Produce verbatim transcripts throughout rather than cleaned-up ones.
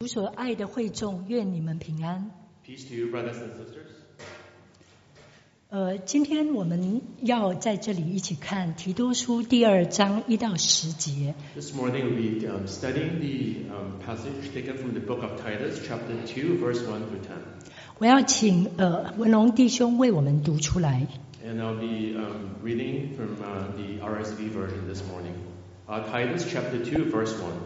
主所爱的会众，愿你们平安。 Peace to you, brothers and sisters. 呃，今天我们要在这里一起看提多书第二章一到十节。 This morning we'll be um, studying the um, passage taken from the book of Titus, chapter two, verse one through ten. 我要请呃文龙弟兄为我们读出来。 And I'll be um, reading from uh, the R S V version this morning. Uh, Titus, chapter two, verse one.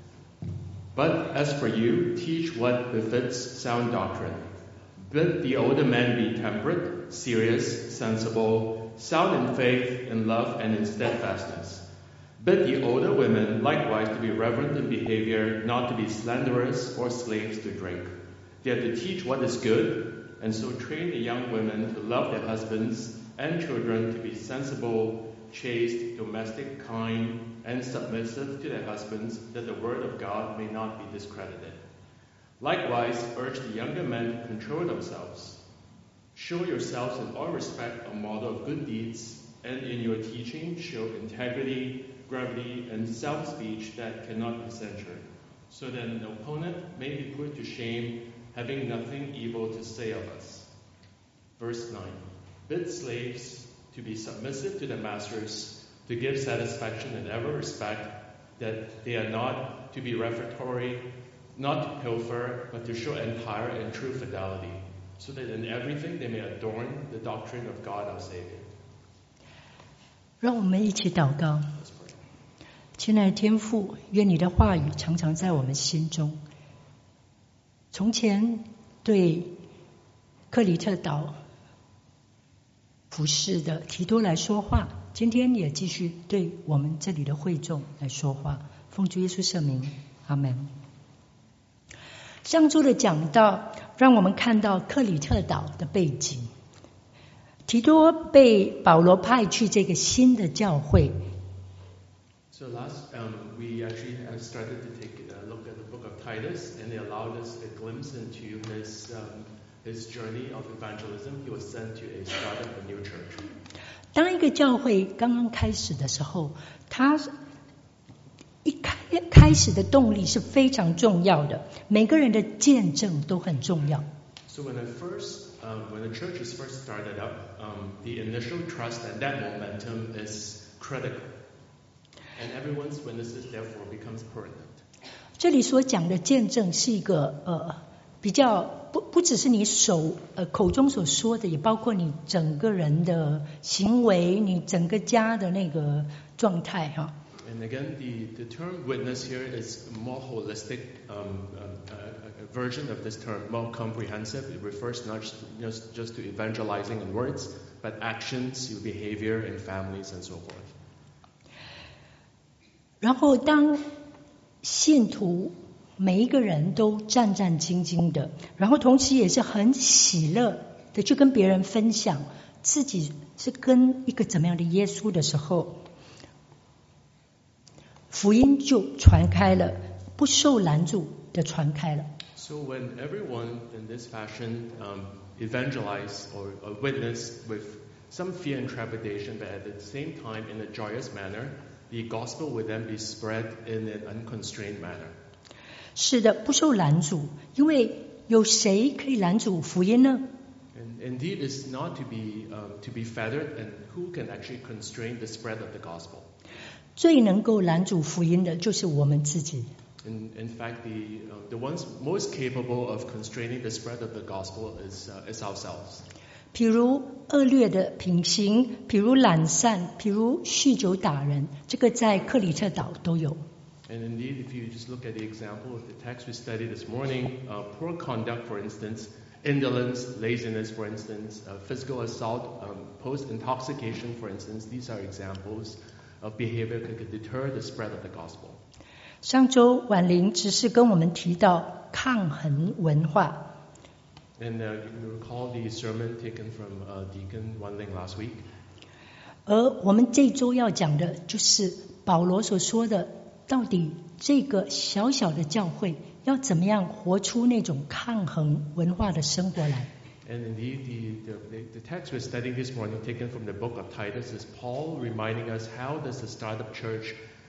But as for you, teach what befits sound doctrine. Bid the older men be temperate, serious, sensible, sound in faith, in love, and in steadfastness. Bid the older women likewise to be reverent in behavior, not to be slanderers or slaves to drink. They are to teach what is good, and so train the young women to love their husbands and children, to be sensible, chaste, domestic, kind, and submissive to their husbands, that the word of God may not be discredited. Likewise, urge the younger men to control themselves. Show yourselves in all respect a model of good deeds, and in your teaching show integrity, gravity, and sound speech that cannot be censured, so that an opponent may be put to shame, having nothing evil to say of us. Verse nine. Bid slaves to be submissive to their masters, to give satisfaction in every respect, that they are not to be refractory, not to pilfer, but to show entire and true fidelity, so that in everything they may adorn the doctrine of God our Savior. 让我们一起祷告。亲爱的天父，愿你的话语常常在我们心中。从前对克里特岛服侍的提多来说话，今天也继续对我们这里的会众来说话。奉主耶稣圣名，阿门。上周的讲道让我们看到克里特岛的背景，提多被保罗派去这个新的教会。 So last um, we actually have started to take a look at the book of Titus, and it allowed us a glimpse into his um, his journey of evangelism. He was sent to a start of a new church. 当一个教会刚刚开始的时候，他一开开始的动力是非常重要的，每个人的见证都很重要。 So when the first, um, when the church is first started up, um, the initial trust and that momentum is critical, and everyone's witnesses therefore becomes pertinent. 这里所讲的见证是一个呃比较不不只是你手呃口中所说的，也包括你整个人的行为，你整个家的那个状态哈。 And again, the, the term witness here is a more holistic um, uh, uh, version of this term, more comprehensive. It refers not just, just to evangelizing in words, but actions, your behavior in families and so forth. 然后当信徒每一个人都战战兢兢的，然后同时也是很喜乐的去跟别人分享自己是跟一个怎么样的耶稣的时候，福音就传开了，不受拦阻的传开了。 So when everyone in this fashion um, evangelize or, or witness with some fear and trepidation, but at the same time in a joyous manner, the gospel would then be spread in an unconstrained manner. 是的，不受拦阻，因为有谁可以拦阻福音呢？ And indeed, it's not to be um, to be fettered, and who can actually constrain the spread of the gospel? 最能够拦阻福音的就是我们自己。 In, in fact, the uh, the ones most capable of constraining the spread of the gospel is uh, is ourselves. 譬如恶劣的品行，譬如懒散，譬如酗酒打人，这个在克里特岛都有。 And indeed, if you just look at the example of the text we studied this morning, uh, poor conduct, for instance, indolence, laziness, for instance, uh, physical assault, um, post-intoxication, for instance, these are examples of behavior that could deter the spread of the gospel. 上周婉玲只是跟我们提到抗衡文化， And uh, you recall the sermon taken from uh, Deacon Wan Ling last week. 而我们这周要讲的就是保罗所说的，到底这个小小的教会要怎么样活出那种抗衡文化的生活来。 And indeed, the, the, the text we're studying this morning, taken from the book of Titus, is Paul reminding us how does the startup church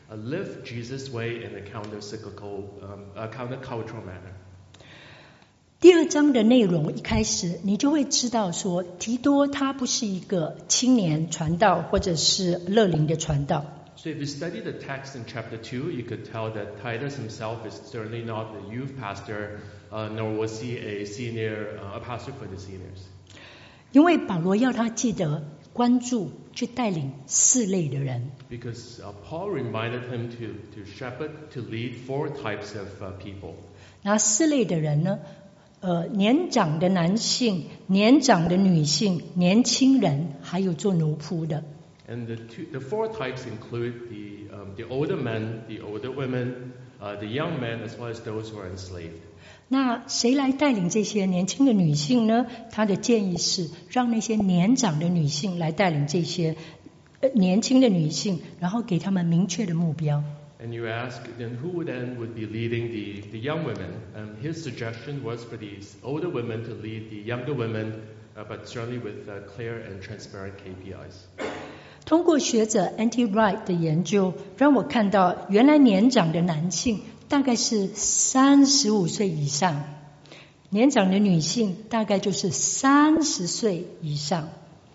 uh, live Jesus' way in a counter-cyclical, um, uh, counter-cultural manner. 第二章的内容一开始你就会知道说，提多他不是一个青年传道或者是乐龄的传道。 So if you study the text in chapter two, you could tell that Titus himself is certainly not the youth pastor, uh, nor was he a senior, uh, a pastor for the seniors. 因为保罗要他记得关注去带领四类的人。 Because uh, Paul reminded him to, to shepherd, to lead four types of uh, people. 那四类的人呢？呃，年长的男性、年长的女性、年轻人，还有做奴仆的。 And the, two, the four types include the, um, the older men, the older women, uh, the young men, as well as those who are enslaved. 那谁来带领这些年轻的女性呢？他的建议是让那些年长的女性来带领这些、呃、年轻的女性，然后给他们明确的目标。 And you ask, then who then would be leading the, the young women? And his suggestion was for these older women to lead the younger women, uh, but certainly with uh, clear and transparent K P Is. 通过学者 N.T. Wright 的研究，让我看到原来年长的男性大概是三十五岁以上，年长的女性大概就是三十岁以上。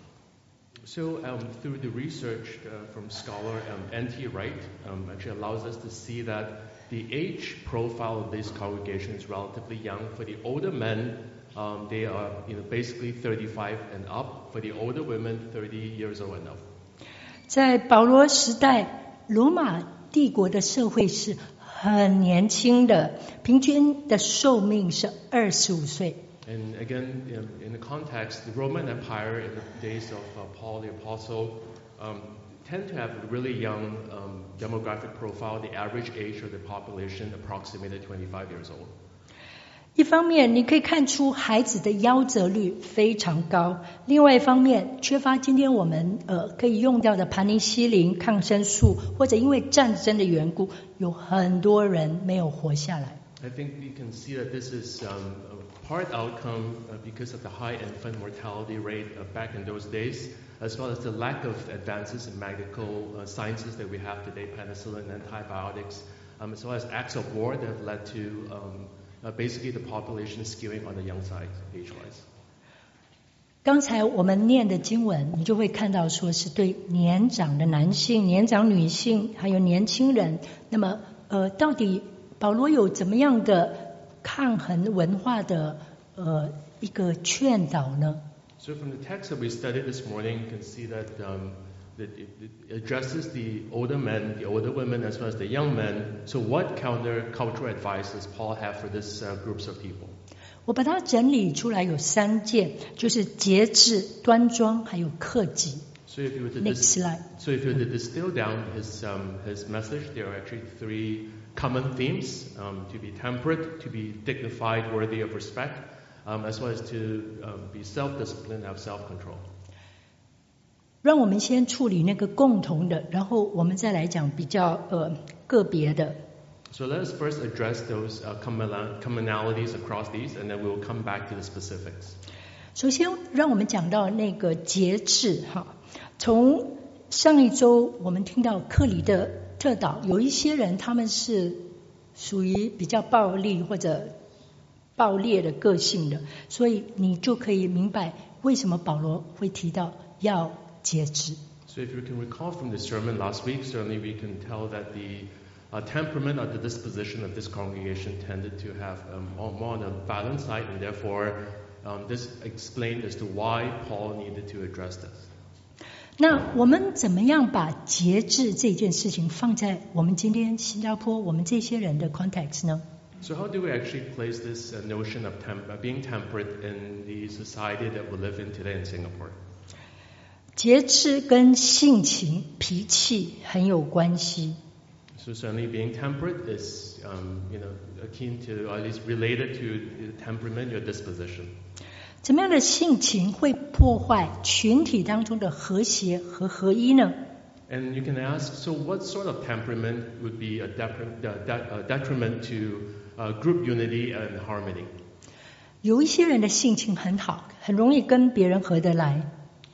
So um, through the research uh, from scholar um, N T Wright, um, actually allows us to see that the age profile of this congregation is relatively young. For the older men, um, they are you know, basically thirty-five and up. For the older women, thirty years old and up. 在保罗时代，罗马帝国的社会是很年轻的，平均的寿命是二十五岁。 And again, in, in the context, the Roman Empire in the days of uh, Paul the Apostle um, tend to have a really young um, demographic profile. The average age of the population approximated twenty-five years old. 一方面你可以看出孩子的夭折率非常高，另外一方面缺乏今天我们呃可以用到的盘尼西林、抗生素，或者因为战争的缘故，有很多人没有活下来。 I think you can see that this is um, a part outcome uh, because of the high infant mortality rate uh, back in those days, as well as the lack of advances in medical uh, sciences that we have today, penicillin, antibiotics, um, as well as acts of war that have led to um, uh, basically the population skewing on the young side, age-wise. 刚才我们念的经文，你就会看到说是对年长的男性、年长女性，还有年轻人。那么，呃，到底保罗有怎么样的抗衡文化的呃一个劝导呢？ So from the text that we studied this morning, you can see that, um, that it, it addresses the older men, the older women, as well as the young men. So what counter-cultural advice does Paul have for these uh, groups of people? 我把它整理出来有三件，就是节制、端庄，还有克己。 So if you were to, Next dis- slide. so if you were to distill down his, um, his message, there are actually three common themes, um, to be temperate, to be dignified, worthy of respect, um, as well as to um, be self-disciplined, have self-control. 让我们先处理那个共同的，然后我们再来讲比较呃个别的。 So let us first address those uh, commonalities across these, and then we will come back to the specifics. 首先，让我们讲到那个节制哈。从上一周我们听到克里的特导，有一些人他们是属于比较暴力或者暴烈的个性的，所以你就可以明白为什么保罗会提到要节制。 So if you can recall from the sermon last week, certainly we can tell that the uh, temperament or the disposition of this congregation tended to have um, more on the violent side, and therefore um, this explained as to why Paul needed to address this. 那我们怎么样把节制这件事情放在我们今天新加坡我们这些人的 context 呢？ So how do we actually place this uh, notion of temp- uh, being temperate in the society that we live in today in Singapore? 节制跟性情、脾气很有关系。 So certainly being temperate is, um, you know, akin to, or at least related to the temperament, your disposition. 怎么样的性情会破坏群体当中的和谐和合一呢？ And you can ask, so what sort of temperament would be a, depri- de- de- a detriment to uh, group unity and harmony? 有一些人的性情很好，很容易跟别人合得来。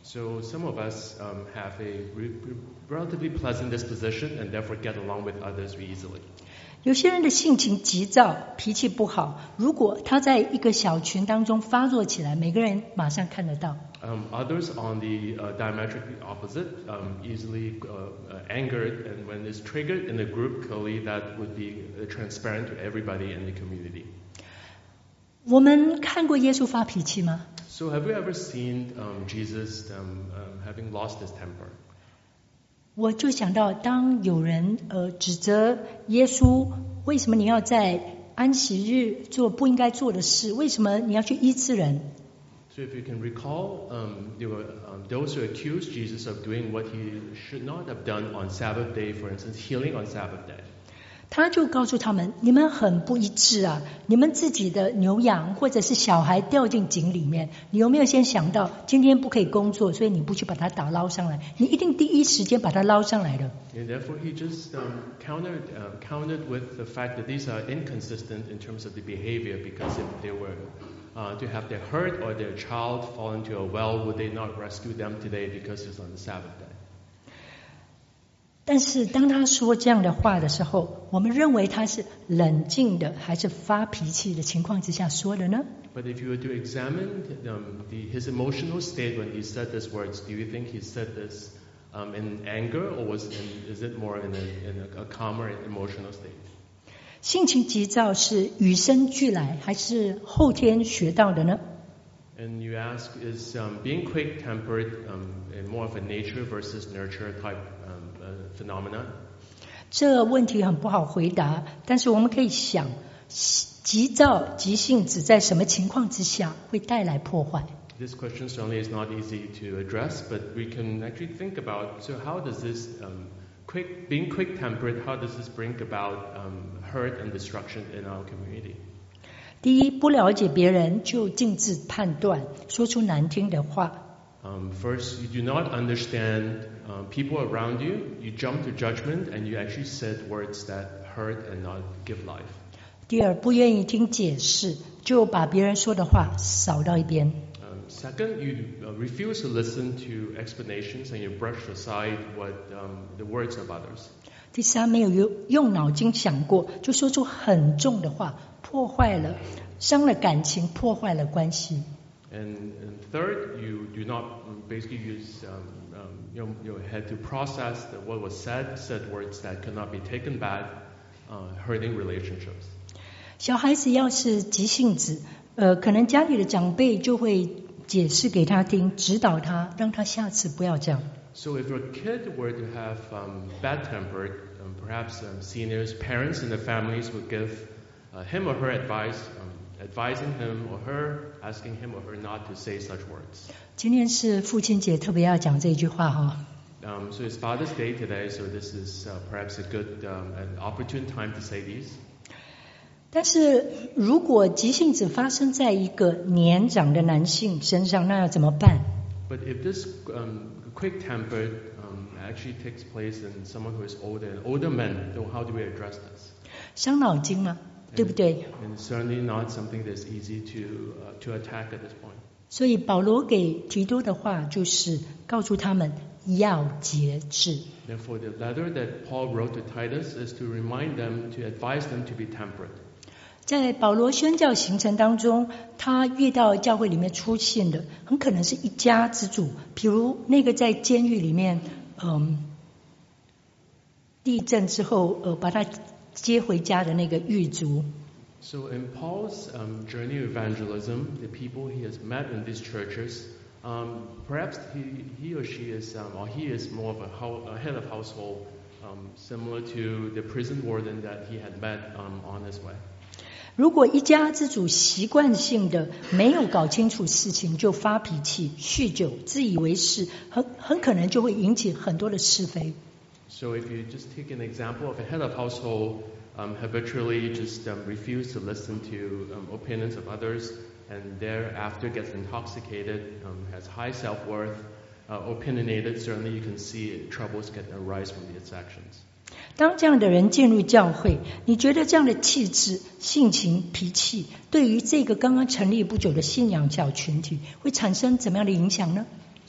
So some of us um, have a re- relatively pleasant disposition and therefore get along with others easily. 有些人的性情急躁，脾气不好，如果他在一个小群当中发作起来，每个人马上看得到。 Um, others on the uh, diametrically opposite, um, easily uh, uh, angered, and when it's triggered in a group, clearly that would be uh, transparent to everybody in the community. 我们看过耶稣发脾气吗？ So have you ever seen um, Jesus um, um, having lost his temper? 我就想到，当有人呃指责耶稣，为什么你要在安息日做不应该做的事？为什么你要去医治人？ So if you can recall, um, there were um, those who accused Jesus of doing what he should not have done on Sabbath day, for instance, healing on Sabbath day. 他就告诉他们：你们很不一致啊！你们自己的牛羊或者是小孩掉进井里面，你有没有先想到今天不可以工作，所以你不去把它打捞上来？你一定第一时间把它捞上来的。 And therefore he just um, countered, uh, countered with the fact that these are inconsistent in terms of the behavior, because if they were uh, to have their hurt or their child fall into a well, would they not rescue them today because it's on the Sabbath day? 但是当他说这样的话的时候，我们认为他是冷静的还是发脾气的情况之下说的呢？ But if you were to examine um, the, his emotional state when he said these words, do you think he said this um, in anger, or was in, is it more in, a, in a, a calmer emotional state? 性情急躁是与生俱来还是后天学到的呢？ And you ask, is um, being quick-tempered um, more of a nature versus nurture type um, uh, phenomenon? 这问题很不好回答，但是我们可以想，急躁、急性子在什么情况之下会带来破坏？ This question certainly is not easy to address, but we can actually think about, so how does this, um, quick, being quick-tempered, how does this bring about um, hurt and destruction in our community? 第一，不了解别人就径自判断，说出难听的话。 Um, first, you do not understand um, people around you. You jump to judgment, and you actually said words that hurt and not give life. 第二，不愿意听解释，就把别人说的话扫到一边。 Um, second, you uh, refuse to listen to explanations, and you brush aside what um, the words of others. 第三，没有用用脑筋想过，就说出很重的话，破坏了、伤了感情，破坏了关系。 And, and third, you do not um, basically use um, um, your, your head to process that what was said, said words that cannot be taken back, uh, hurting relationships. 小孩子要是急性子，呃，可能家里的长辈就会解释给他听，指导他，让他下次不要这样。 So if your kid were to have um, bad-tempered, um, perhaps um, seniors, parents in the families would give uh, him or her advice, um, advising him or her, asking him or her not to say such words. 今天是父亲节，特别要讲这一句话哈。 Um, so it's Father's Day today, so this is uh, perhaps a good, um, an opportune time to say these. 但是如果急性子发生在一个年长的男性身上，那要怎么办？ But if this um, quick-tempered um, actually takes place in someone who is older, an older man, then how do we address this? 伤脑筋吗？对不对？ And it's certainly not something that's easy to uh, to attack at this point. 所以保罗给提多的话就是告诉他们要节制。 Therefore, the letter that Paul wrote to Titus is to remind them, to advise them to be temperate. 在保罗宣教行程当中，他遇到教会里面出现的很可能是一家之主，比如那个在监狱里面，嗯，地震之后，呃，把他接回家的那个狱卒。 So in Paul's um, journey of evangelism, the people he has met in these churches, um, perhaps he, he or she is, um, or he is more of a, ho- a head of household, um, similar to the prison warden that he had met um, on his way. 如果一家之主习惯性的没有搞清楚事情就发脾气、酗酒、自以为是，很很可能就会引起很多的是非。 So if you just take an example of a head of household, um, habitually just um, refuse to listen to um, opinions of others, and thereafter gets intoxicated, um, has high self-worth, uh, opinionated, certainly you can see troubles can arise from these actions. 当这样的人进入教会，你觉得这样的气质、性情、脾气，对于这个刚刚成立不久的信仰小群体，会产生怎么样的影响呢？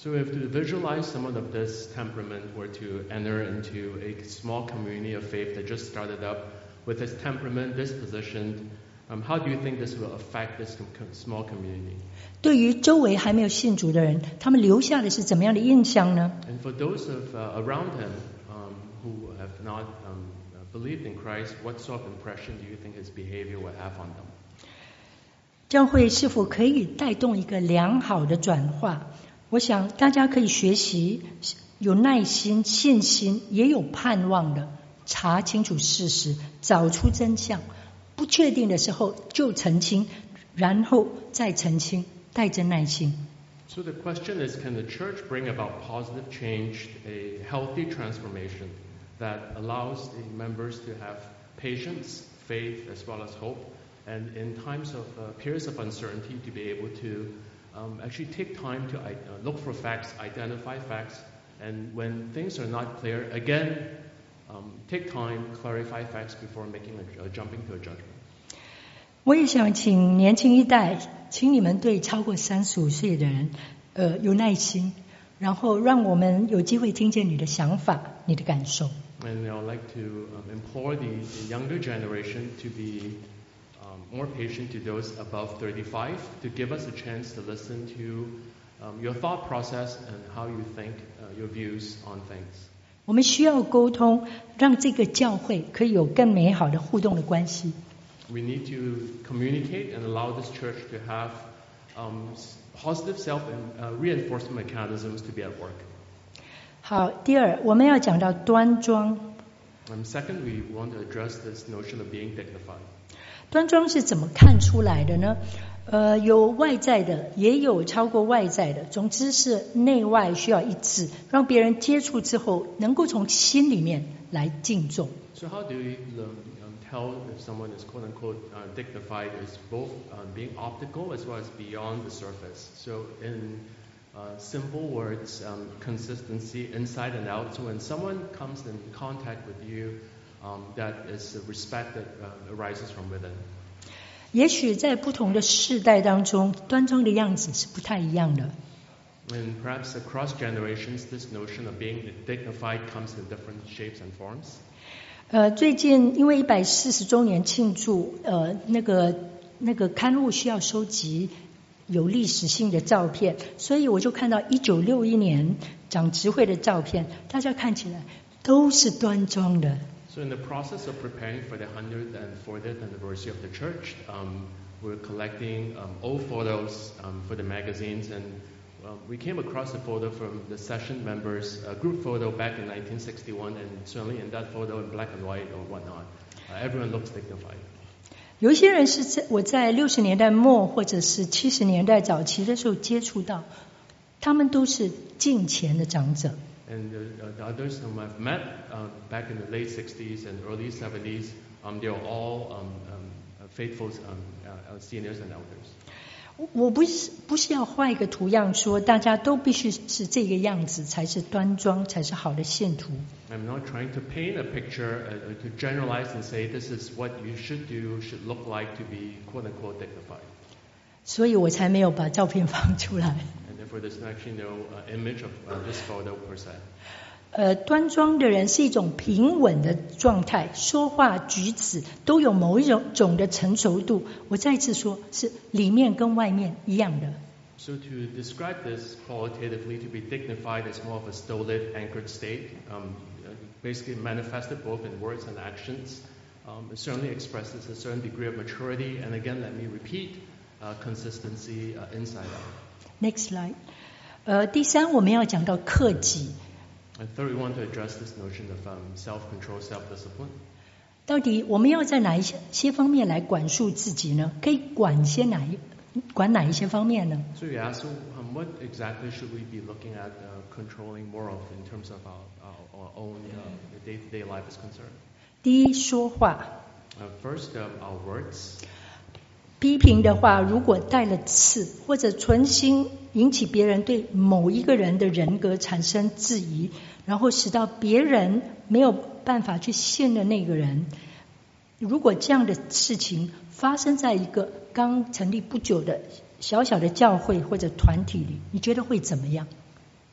So if to visualize someone of this temperament were to enter into a small community of faith that just started up with this temperament, this position, um, how do you think this will affect this small community? 对于周围还没有信主的人，他们留下的是怎么样的印象呢？ And for those of uh, around him um, who have not um, believed in Christ, what sort of impression do you think his behavior will have on them? 教会是否可以带动一个良好的转化？我想大家可以学习有耐心、信心，也有盼望的，查清楚事实，找出真相。不确定的时候就澄清，然后再澄清，带着耐心。 So the question is, can the church bring about positive change, a healthy transformation that allows the members to have patience, faith, as well as hope, and in times of uh, periods of uncertainty to be able to um, actually take time to uh, look for facts, identify facts, and when things are not clear, again, um, take time, clarify facts before making a, uh, jumping to a judgment. 我也想请年轻一代，请你们对超过三十五岁的人，呃，有耐心，然后让我们有机会听见你的想法、你的感受。 And I'd like to um, implore the, the younger generation to be um, more patient to those above thirty-five, to give us a chance to listen to um, your thought process and how you think, uh, your views on things. 我们需要沟通，让这个教会可以有更美好的互动的关系。 We need to communicate and allow this church to have um, positive self and uh, reinforcement mechanisms to be at work. 好，第二，我们要讲到端庄。 Um, second, we want to address this notion of being dignified. 端庄是怎么看出来的呢？呃，有外在的，也有超过外在的。总之是内外需要一致，让别人接触之后，能够从心里面来敬重。 So how do we um, tell if someone is quote unquote uh, dignified is both um, being optical as well as beyond the surface? So in uh, simple words, um, consistency inside and out. So when someone comes in contact with you, um, that is a respect that uh, arises from within. 也许在不同的世代当中，端庄的样子是不太一样的。 And perhaps across generations, this notion of being dignified comes in different shapes and forms. 呃，最近因为一百四十周年庆祝，呃，那个那个刊物需要收集有历史性的照片，所以我就看到一九六一年长执会的照片，大家看起来都是端庄的。 So in the process of preparing for the one hundredth and fortieth anniversary of the church, um, we're collecting um, old photos um, for the magazines, and um, we came across a photo from the session members, a group photo back in nineteen sixty-one, and certainly in that photo in black and white or whatnot, uh, everyone looks dignified. 有一些人是在我在六十年代末或者是七十年代早期的时候接触到，他们都是敬虔的长者。 And the, uh, the others whom I've met uh, back in the late sixties and early seventies, um, they're all um, um, faithful um, uh, seniors and elders. 我不是不是要画一个图样说大家都必须是这个样子才是端庄才是好的信徒。 I'm not trying to paint a picture uh, to generalize and say this is what you should do, should look like to be quote unquote dignified. 所以我才没有把照片放出来。 And therefore there's actually no uh, image of uh, this photo per se. 呃，端庄的人是一种平稳的状态，说话举止都有某一种种的成熟度。我再次说，是里面跟外面一样的。 So to describe this qualitatively, to be dignified is more of a stolid, anchored state, um, basically manifested both in words and actions. Um, it certainly expresses a certain degree of maturity, and again, let me repeat, uh, consistency uh, inside out. Next slide. 呃，第三，我们要讲到克己。 And third, we want to address this notion of um, self-control, self-discipline. 到底我们要在哪一些些方面来管束自己呢？可以管些哪一管哪一些方面呢？ So you ask, so, um, what exactly should we be looking at uh, controlling more of in terms of our, our, our own uh, day-to-day life is concerned? 第一，说话。 Uh, first, um, our words. 批评的话，如果带了刺，或者存心引起别人对某一个人的人格产生质疑，然后使到别人没有办法去信任那个人，如果这样的事情发生在一个刚成立不久的小小的教会或者团体里，你觉得会怎么样？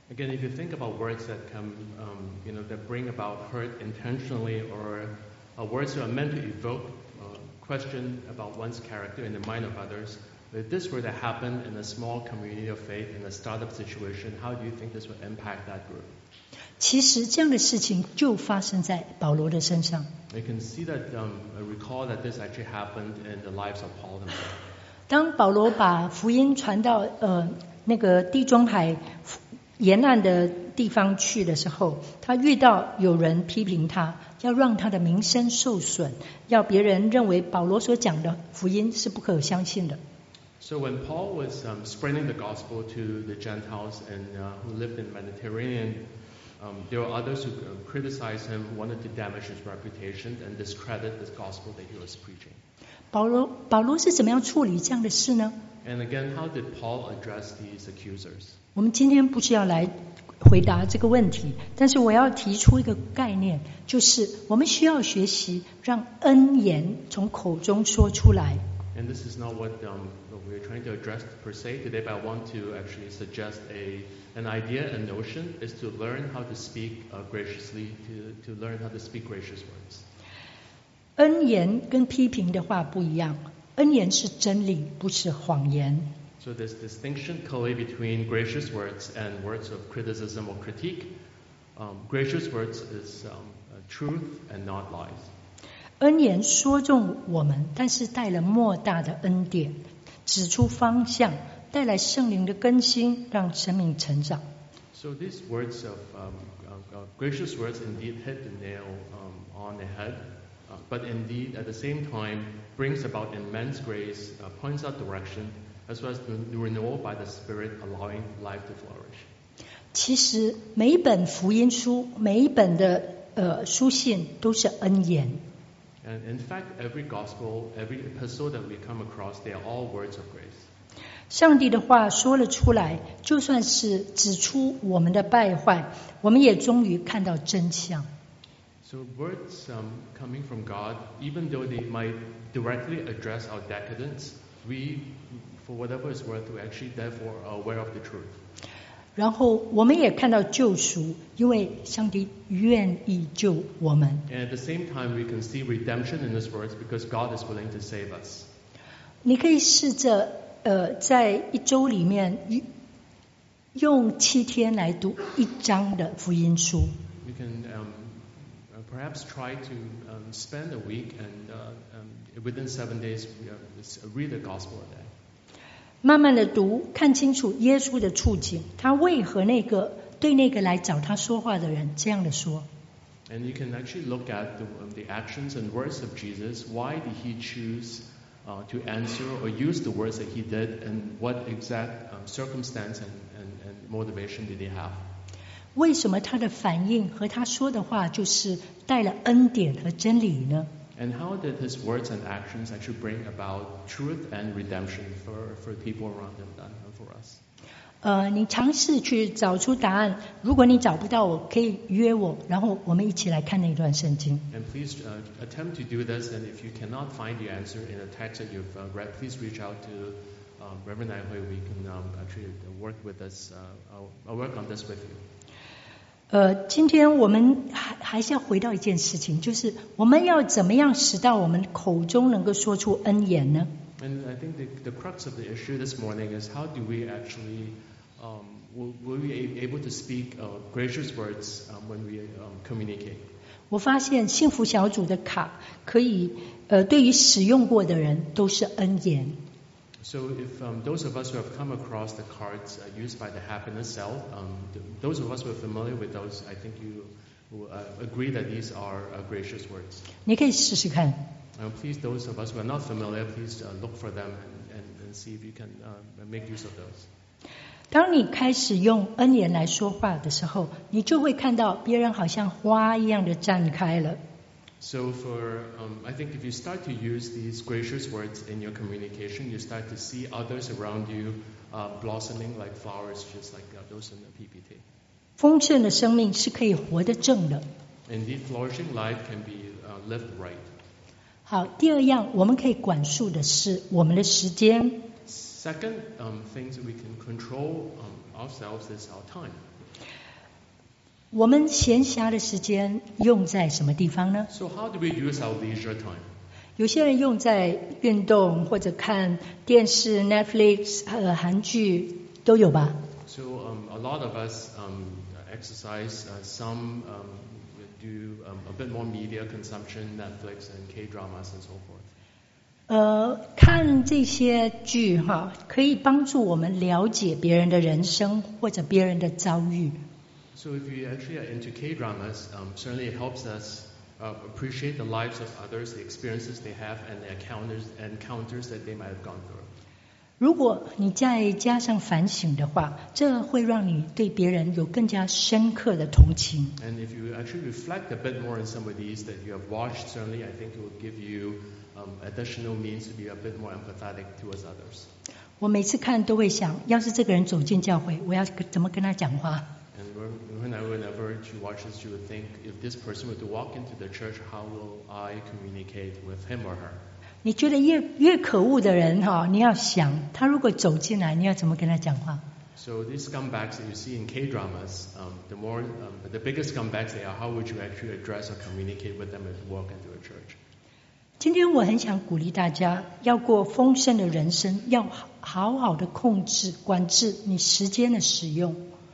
Again, if you think about words that come, um, you know, that bring about hurt intentionally, or uh, words that are meant to evoke uh, question about one's character in the mind of others, if this were to happen in a small community of faith, in a startup situation, how do you think this would impact that group? 其实这样的事情就发生在保罗的身上。 You can see that, um, recall that this actually happened in the lives of Paul himself. 当保罗把福音传到呃那个地中海沿岸的地方去的时候，他遇到有人批评他，要让他的名声受损，要别人认为保罗所讲的福音是不可相信的。 So when Paul was um, spreading the gospel to the Gentiles and uh, who lived in the Mediterranean, um, there were others who criticized him, wanted to damage his reputation and discredit the gospel that he was preaching. 保罗保罗是怎么样处理这样的事呢？ And again, how did Paul address these accusers? 我们今天不是要来回答这个问题，但是我要提出一个概念，就是我们需要学习让恩言从口中说出来。 And this is not what, um, what we're trying to address per se today, but I want to actually suggest a an idea, a notion, is to learn how to speak uh, graciously, to, to learn how to speak gracious words. 恩言跟批评的话不一样，恩言是真理，不是谎言。 So this distinction clearly between gracious words and words of criticism or critique. Um, gracious words is um, uh, truth and not lies. 恩言说中我们，但是带了莫大的恩典，指出方向，带来圣灵的更新，让生命成长。 So these words of um, uh, uh, gracious words indeed hit the nail um, on the head, uh, but indeed at the same time brings about immense grace, uh, points out direction, as well as the renewal by the Spirit, allowing life to flourish. 其实每一本福音书，每一本的呃书信都是恩言。 And in fact, every gospel, every epistle that we come across, they are all words of grace. 上帝的话说了出来，就算是指出我们的败坏，我们也终于看到真相。 So words um, coming from God, even though they might directly address our decadence, we, for whatever it's worth, we actually therefore are aware of the truth. 然后我们也看到救赎，因为上帝愿意救我们。 And at the same time, we can see redemption in these words because God is willing to save us. 你可以试着呃，在一周里面用七天来读一章的福音书。 You can um, perhaps try to um, spend a week and uh, um, within seven days uh, read the gospel a day. 慢慢的读，看清楚耶稣的处境，他为何那个对那个来找他说话的人这样的说。 And you can actually look at the, um, the actions and words of Jesus. Why did he choose uh, to answer or use the words that he did, and what exact um, circumstance and, and, and motivation did he have? 为什么他的反应和他说的话就是带了恩典和真理呢？ And how did his words and actions actually bring about truth and redemption for, for people around him and for us? 呃，你尝试去找出答案。如果你找不到，我可以约我，然后我们一起来看那段圣经。 And please uh, attempt to do this. And if you cannot find the answer in a text that you've uh, read, please reach out to um, Reverend Ai Hui. We can um, actually work with us. Uh, I'll, I'll work on this with you. 呃，今天我们还还是要回到一件事情，就是我们要怎么样使到我们口中能够说出恩言呢？ And I think the, the crux of the issue this morning is how do we actually, um, will, will we be able to speak uh, gracious words um, when we um, communicate? 我发现幸福小组的卡可以，呃，对于使用过的人都是恩言。 So if um, those of us who have come across the cards uh, used by the happiness cell, um, th- those of us who are familiar with those, I think you will uh, agree that these are uh, gracious words. 你可以试试看。 Uh, please, those of us who are not familiar, please uh, look for them and, and, and see if you can uh, make use of those. 当你开始用恩言来说话的时候，你就会看到别人好像花一样的绽开了。 So for, um, I think if you start to use these gracious words in your communication, you start to see others around you uh, blossoming like flowers, just like uh, those in the P P T. 丰盛的生命是可以活得正的。 Indeed, flourishing life can be uh, lived right. 好，第二样我们可以管束的是我们的时间。 Second, um, things that we can control um, ourselves is our time. 我们闲暇的时间用在什么地方呢？ So how do we use our leisure time? 有些人用在运动或者看电视 Netflix 呃韩剧都有吧。 So um, a lot of us um, exercise. Uh, some um, do um, a bit more media consumption, Netflix and K-dramas and so forth. 呃，看这些剧哈，可以帮助我们了解别人的人生或者别人的遭遇。 So if you actually are into K-dramas, um, certainly it helps us uh, appreciate the lives of others, the experiences they have, and the encounters, encounters that they might have gone through. 如果你再加上反省的话，这会让你对别人有更加深刻的同情。 And if you actually reflect a bit more on some of these that you have watched, certainly I think it will give you um, additional means to be a bit more empathetic towards others. 我每次看都会想，要是这个人走进教会，我要怎么跟他讲话？ And when- whenever, whenever you watch this, you would think, if this person were to walk into the church, how will I communicate with him or her? 你觉得越越可恶的人哈，你要想他如果走进来，你要怎么跟他讲话？ So these scumbags that you see in K-dramas, um, the more, um, the bigger scumbags they are, how would you actually address or communicate with them as you walk into a church? 今天我很想鼓励大家，要过丰盛的人生，要好好的控制、管制你时间的使用。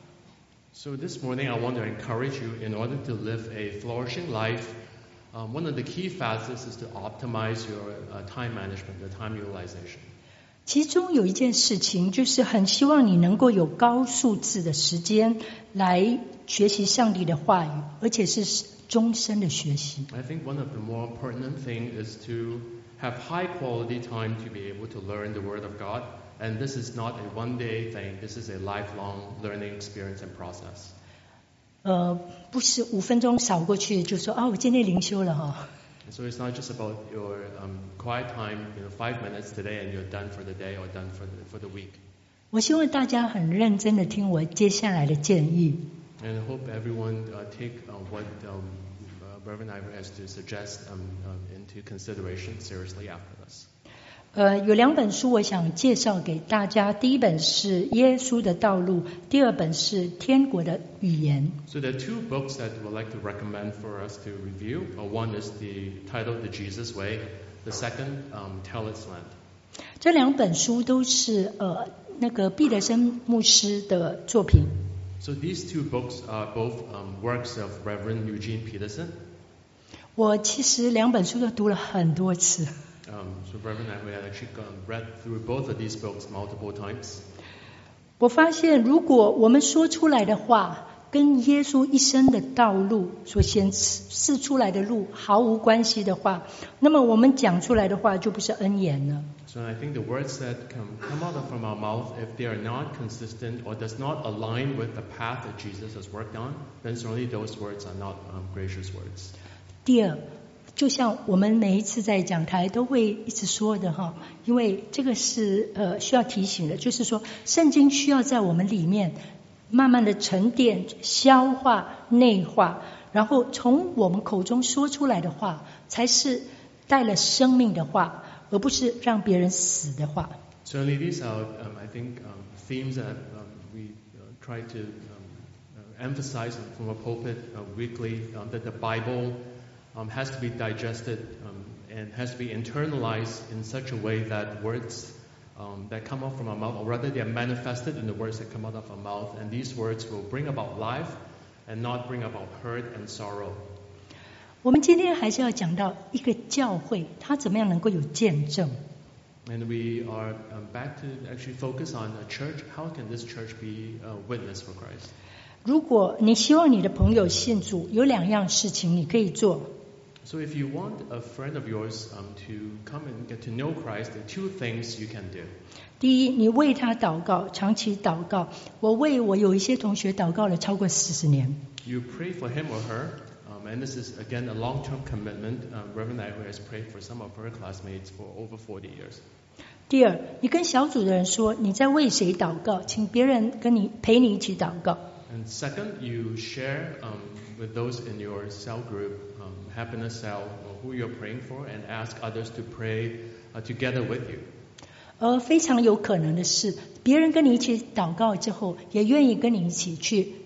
So this morning I want to encourage you, in order to live a flourishing life, um, one of the key factors is to optimize your uh, time management, your time utilization. 其中有一件事情，就是很希望你能够有高数字的时间来学习上帝的话语，而且是终身的学习。 I think one of the more pertinent things is to have high quality time to be able to learn the Word of God. And this is not a one-day thing. This is a lifelong learning experience and process. 呃，不是五分钟扫过去就说啊，我今天灵修了哈。 And so it's not just about your um, quiet time, you know, five minutes today, and you're done for the day or done for the, for the week. 我希望大家很认真的听我接下来的建议。 And I hope everyone uh, take uh, what um, uh, Reverend Ivor has to suggest um, um, into consideration seriously after this. 呃，有两本书我想介绍给大家，第一本是《耶稣的道路》，第二本是《天国的语言》。 So there are two books that we'd like to recommend for us to review. Uh, one is the titled The Jesus Way. The second, um, Tell Its Land. 这两本书都是呃那个毕德生牧师的作品。 So these two books are both um, works of Reverend Eugene Peterson. 我其实两本书都读了很多次。 Um, so Reverend and we had actually gone, read through both of these books multiple times. 我发现，如果我们说出来的话跟耶稣一生的道路所显示出来的路毫无关系的话，那么我们讲出来的话就不是恩言了。 So I think the words that come, come out from our mouth, if they are not consistent or does not align with the path that Jesus has worked on, then certainly those words are not um, gracious words. 第二，就像我们每一次在讲台都会一直说的哈，因为这个是呃需要提醒的，就是说圣经需要在我们里面慢慢的沉淀、消化、内化，然后从我们口中说出来的话，才是带了生命的话，而不是让别人死的话。 Certainly these are, um, I think, um, themes that um, we uh, try to um, uh, emphasize from a pulpit uh, weekly, um, that the Bible um, has to be digested um, and has to be internalized in such a way that words um, that come out from our mouth, or rather they are manifested in the words that come out of our mouth, and these words will bring about life and not bring about hurt and sorrow. 我们今天还是要讲到一个教会，它怎么样能够有见证。 And we are um, back to actually focus on a church. How can this church be a witness for Christ? 如果你希望你的朋友信主，有两样事情你可以做。 So if you want a friend of yours um, to come and get to know Christ, there are two things you can do. 第一，你为他祷告，长期祷告。我为我有一些同学祷告了超过四十年。 You pray for him or her, um, and this is again a long-term commitment. Um, Reverend Ivor has prayed for some of her classmates for over forty years. 第二，你跟小组的人说你在为谁祷告，请别人跟你陪你一起祷告。 And second, you share um, with those in your cell group, um, happiness cell, or who you're praying for, and ask others to pray uh, together with you. 而非常有可能的是，别人跟你一起祷告之后，也愿意跟你一起去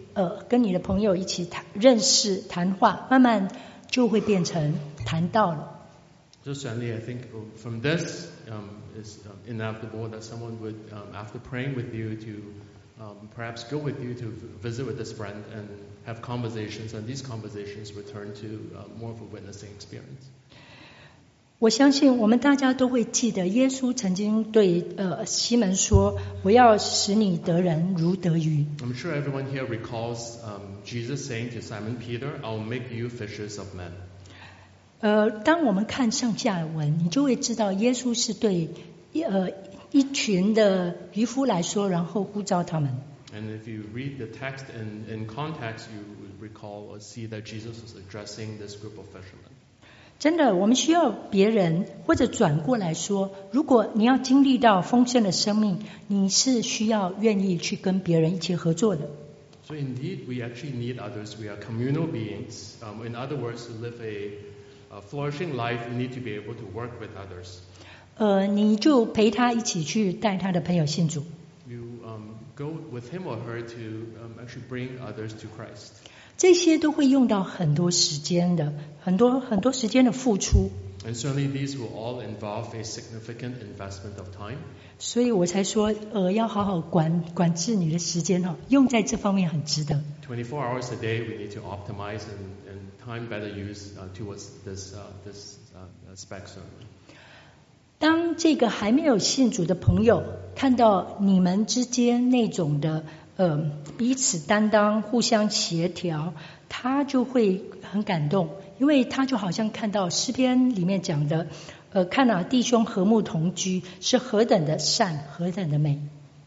呃跟你的朋友一起谈认识谈话，慢慢就会变成谈道了。 So certainly, I think from this um, is um, inevitable that someone would, um, after praying with you, to um, perhaps go with you to visit with this friend and have conversations, and these conversations would turn to uh, more of a witnessing experience. 我相信我们大家都会记得，耶稣曾经对呃西门说：“我要使你得人如得鱼。” I'm sure everyone here recalls um, Jesus saying to Simon Peter, "I'll make you fishers of men." 呃，当我们看上下文，你就会知道耶稣是对呃一群的渔夫来说，然后呼召他们。 And if you read the text in, in context, you would recall or see that Jesus was addressing this group of fishermen. 真的，我们需要别人，或者转过来说，如果你要经历到丰盛的生命，你是需要愿意去跟别人一起合作的。 So indeed, we actually need others. We are communal beings. Um, in other words, to live a, a flourishing life, you need to be able to work with others. 呃，你就陪他一起去带他的朋友信主。 You um, go with him or her to um, actually bring others to Christ. 这些都会用到很多时间的，很多很多时间的付出。 And certainly these will all involve a significant investment of time. 所以我才说，呃，要好好管管制你的时间哈，用在这方面很值得。 twenty-four hours a day, we need to optimize and, and time better use uh, towards this uh, this uh, aspect certainly. 当这个还没有信主的朋友看到你们之间那种的呃彼此担当、互相协调，他就会很感动，因为他就好像看到诗篇里面讲的，呃，看到弟兄和睦同居是何等的善，何等的美。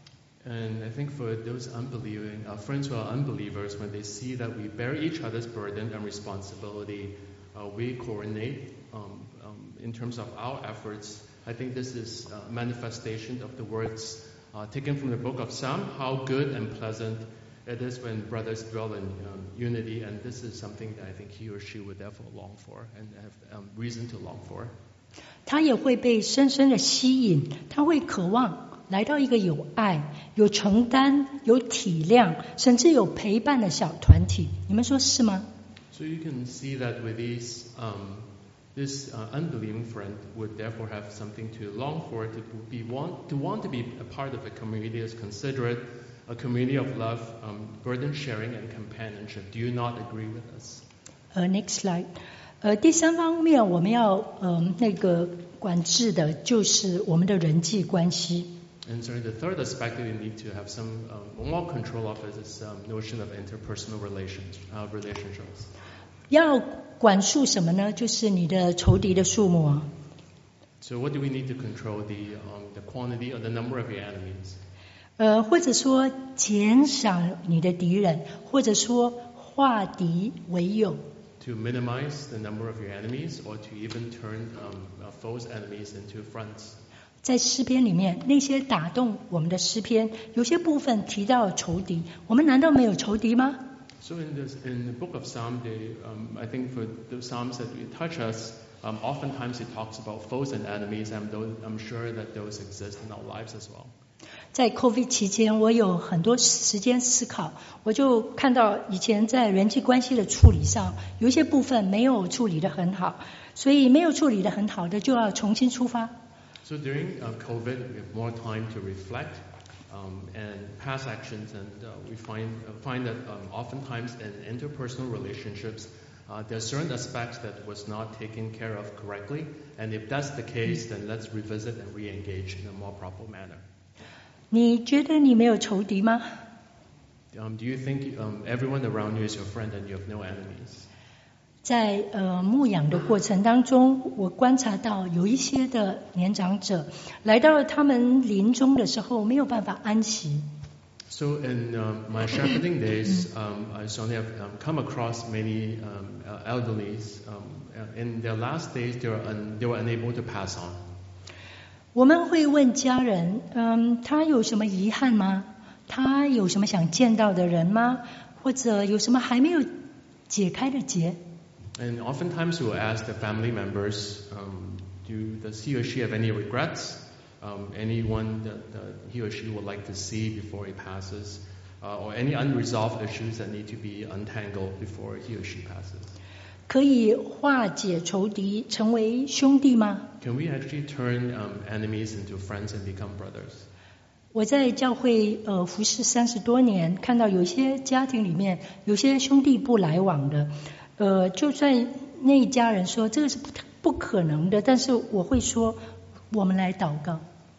And I think for those unbelieving, our friends who are unbelievers, when they see that we bear each other's burden and responsibility, uh, we coordinate um, um, in terms of our efforts. I think this is a manifestation of the words uh, taken from the book of Psalm, how good and pleasant it is when brothers dwell in um, unity. And this is something that I think he or she would therefore long for and have um, reason to long for. 他也会被深深的吸引，他会渴望来到一个有爱、有承担、有体谅，甚至有陪伴的小团体。你们说是吗？ So you can see that with these, um, this uh, unbelieving friend would therefore have something to long for, to be want to want to be a part of a community that's considerate, a community of love, um, burden sharing, and companionship. Do you not agree with us? 呃 ，next slide。呃，第三方面我们要呃那个管制的就是我们的人际关系。 And so the third aspect that we need to have some um, more control of is this um, notion of interpersonal relations, uh, relationships. 要管束什么呢？就是你的仇敌的数目啊。 So what do we need to control the um, the quantity or the number of your enemies? 呃，或者说减少你的敌人，或者说化敌为友。 To minimize the number of your enemies, or to even turn um, uh, foes' enemies into friends. 在诗篇里面，那些打动我们的诗篇，有些部分提到仇敌，我们难道没有仇敌吗？ So in this, in the book of Psalm, they, um, I think for the Psalms that touch us, um, oftentimes it talks about foes and enemies, and those, I'm sure that those exist in our lives as well. 在 COVID 期间，我有很多时间思考，我就看到以前在人际关系的处理上，有一些部分没有处理得很好，所以没有处理得很好的就要重新出发。 So during uh, COVID, we have more time to reflect um, and past actions, and uh, we find uh, find that um, oftentimes in interpersonal relationships, uh, there are certain aspects that was not taken care of correctly, and if that's the case, then let's revisit and re-engage in a more proper manner. 你觉得你没有仇敌吗？ Um, do you think um, everyone around you is your friend and you have no enemies? 在呃牧养的过程当中，我观察到有一些的年长者来到他们临终的时候没有办法安息。 So in um, my shepherding days, um, I certainly have um, come across many um, uh, elderlies. Um, in their last days, they were un- they were unable to pass on. 我们会问家人，嗯，他有什么遗憾吗？他有什么想见到的人吗？或者有什么还没有解开的结？ And oftentimes we will ask the family members, um, do, does he or she have any regrets? Um, anyone that, that he or she would like to see before he passes? uh, or any unresolved issues that need to be untangled before he or she passes. 可以化解仇敌，成为兄弟吗？ Can we actually turn um, enemies into friends and become brothers? 我在教会呃服侍三十多年，看到有些家庭里面有些兄弟不来往的，呃，就算那一家人说这个是不不可能的，但是我会说，我们来祷告。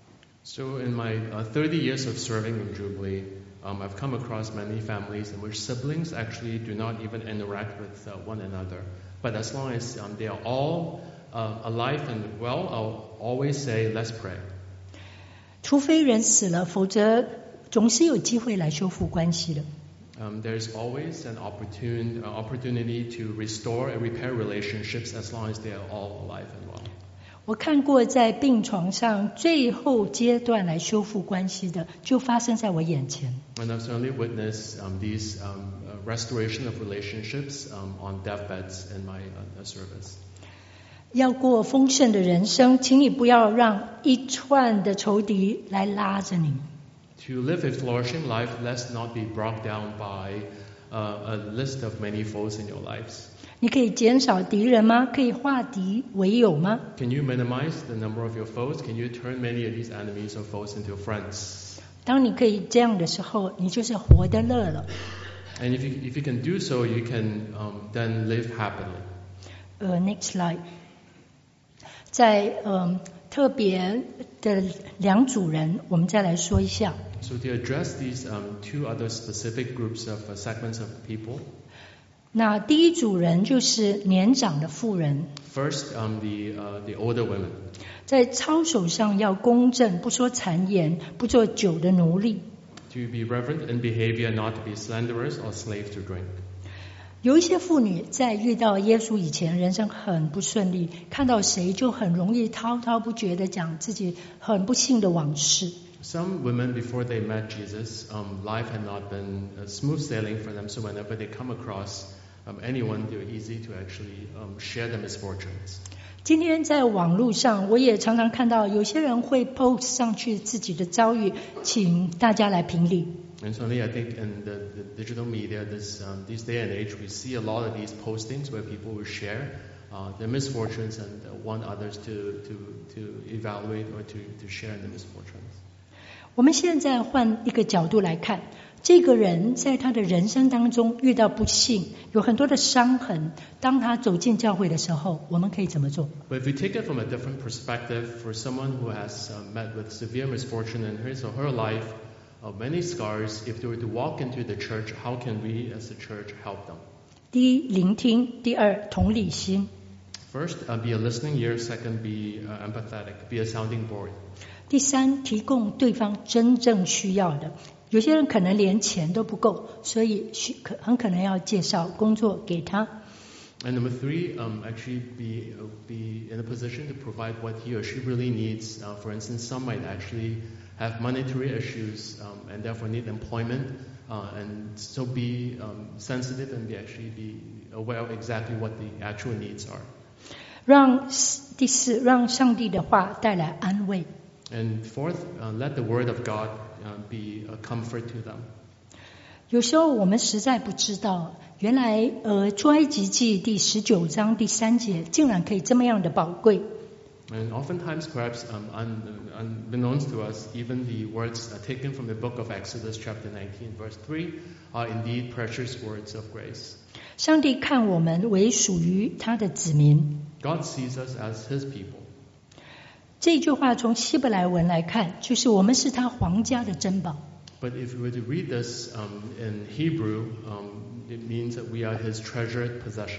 So in my uh, thirty years of serving in Jubilee, um, I've come across many families in which siblings actually do not even interact with uh, one another. But as long as um, they are all uh, alive and well, I'll always say, let's pray. 除非人死了，否则总是有机会来修复关系的。 Um, there's always an opportun- uh, opportunity to restore and repair relationships as long as they are all alive and well. 我看过在病床上最后阶段来修复关系的，就发生在我眼前。 And I've certainly witnessed um, these um, uh, restoration of relationships um, on deathbeds in my uh, service. 要过丰盛的人生，请你不要让一串的仇敌来拉着你。 To live a flourishing life, let's not be brought down by uh, a list of many foes in your lives. 你可以减少敌人吗？可以化敌为友吗？ Can you minimize the number of your foes? Can you turn many of these enemies or foes into friends? 当你可以这样的时候，你就是活得乐了。 And if you, if you can do so, you can um, then live happily. 呃 ，next slide， 在呃特别的两组人，我们再来说一下。 So to address these um, two other specific groups of uh, segments of people. 那第一组人就是年长的妇人。 First, um, the uh, the older women. 在操守上要公正，不说谗言，不做酒的奴隶。 To be reverent in behavior, not to be slanderers or slave to drink. 有一些妇女在遇到耶稣以前，人生很不顺利，看到谁就很容易滔滔不绝地讲自己很不幸的往事。 Some women, before they met Jesus, um, life had not been uh, smooth sailing for them. So whenever they come across um, anyone, they were easy to actually um, share their misfortunes. 今天在网络上，我也常常看到有些人会 post 上去自己的遭遇，请大家来评理。 And certainly, I think in the, the digital media, this um, this day and age, we see a lot of these postings where people will share uh, their misfortunes and uh, want others to to to evaluate or to to share their misfortunes. 我们现在换一个角度来看，这个人在他的人生当中遇到不幸，有很多的伤痕。当他走进教会的时候，我们可以怎么做？ But if we take it from a different perspective, for someone who has uh, met with severe misfortune in his or her life, of many scars, if they were to walk into the church, how can we as a church help them? 第一，聆听；第二，同理心； First, uh, be a listening ear. Second, be uh, empathetic. Be a sounding board. 第三，提供对方真正需要的。有些人可能连钱都不够，所以需可很可能要介绍工作给他。 And number three, um, actually be uh, be in a position to provide what he or she really needs. Uh, for instance, some might actually have monetary issues um, and therefore need employment, uh, and so be um, sensitive and be actually be aware of exactly what the actual needs are. 让第四，让上帝的话带来安慰。 And fourth, uh, let the word of God uh, be a comfort to them. 有时候我们实在不知道，原来呃出埃及记第十九章第三节竟然可以这么样的宝贵。 And oftentimes, perhaps um, un, unbeknownst to us, even the words uh, taken from the book of Exodus, chapter nineteen, verse three, are indeed precious words of grace. 上帝看我们为属于他的子民。 God sees us as His people. 这句话从希伯来文来看，就是我们是他皇家的珍宝。 But if we were to read this um, in Hebrew, um, it means that we are His treasured possession.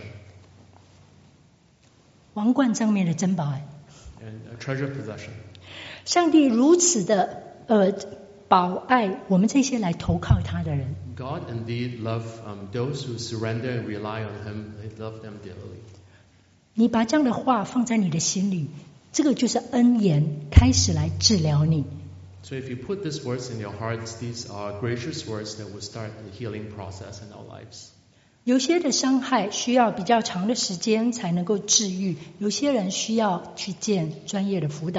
王冠上面的珍宝哎。 And a treasured possession. 上帝如此的呃保爱我们这些来投靠他的人。 God indeed love um, those who surrender and rely on Him. He loved them dearly. 你把这样的话放在你的心里，这个就是恩言，开始来治疗你。 So if you put these words in your hearts, these are gracious words that will start the healing process in our lives. 有些的伤害需要比较长的时间才能够治愈，有些人需要去见专业的辅导。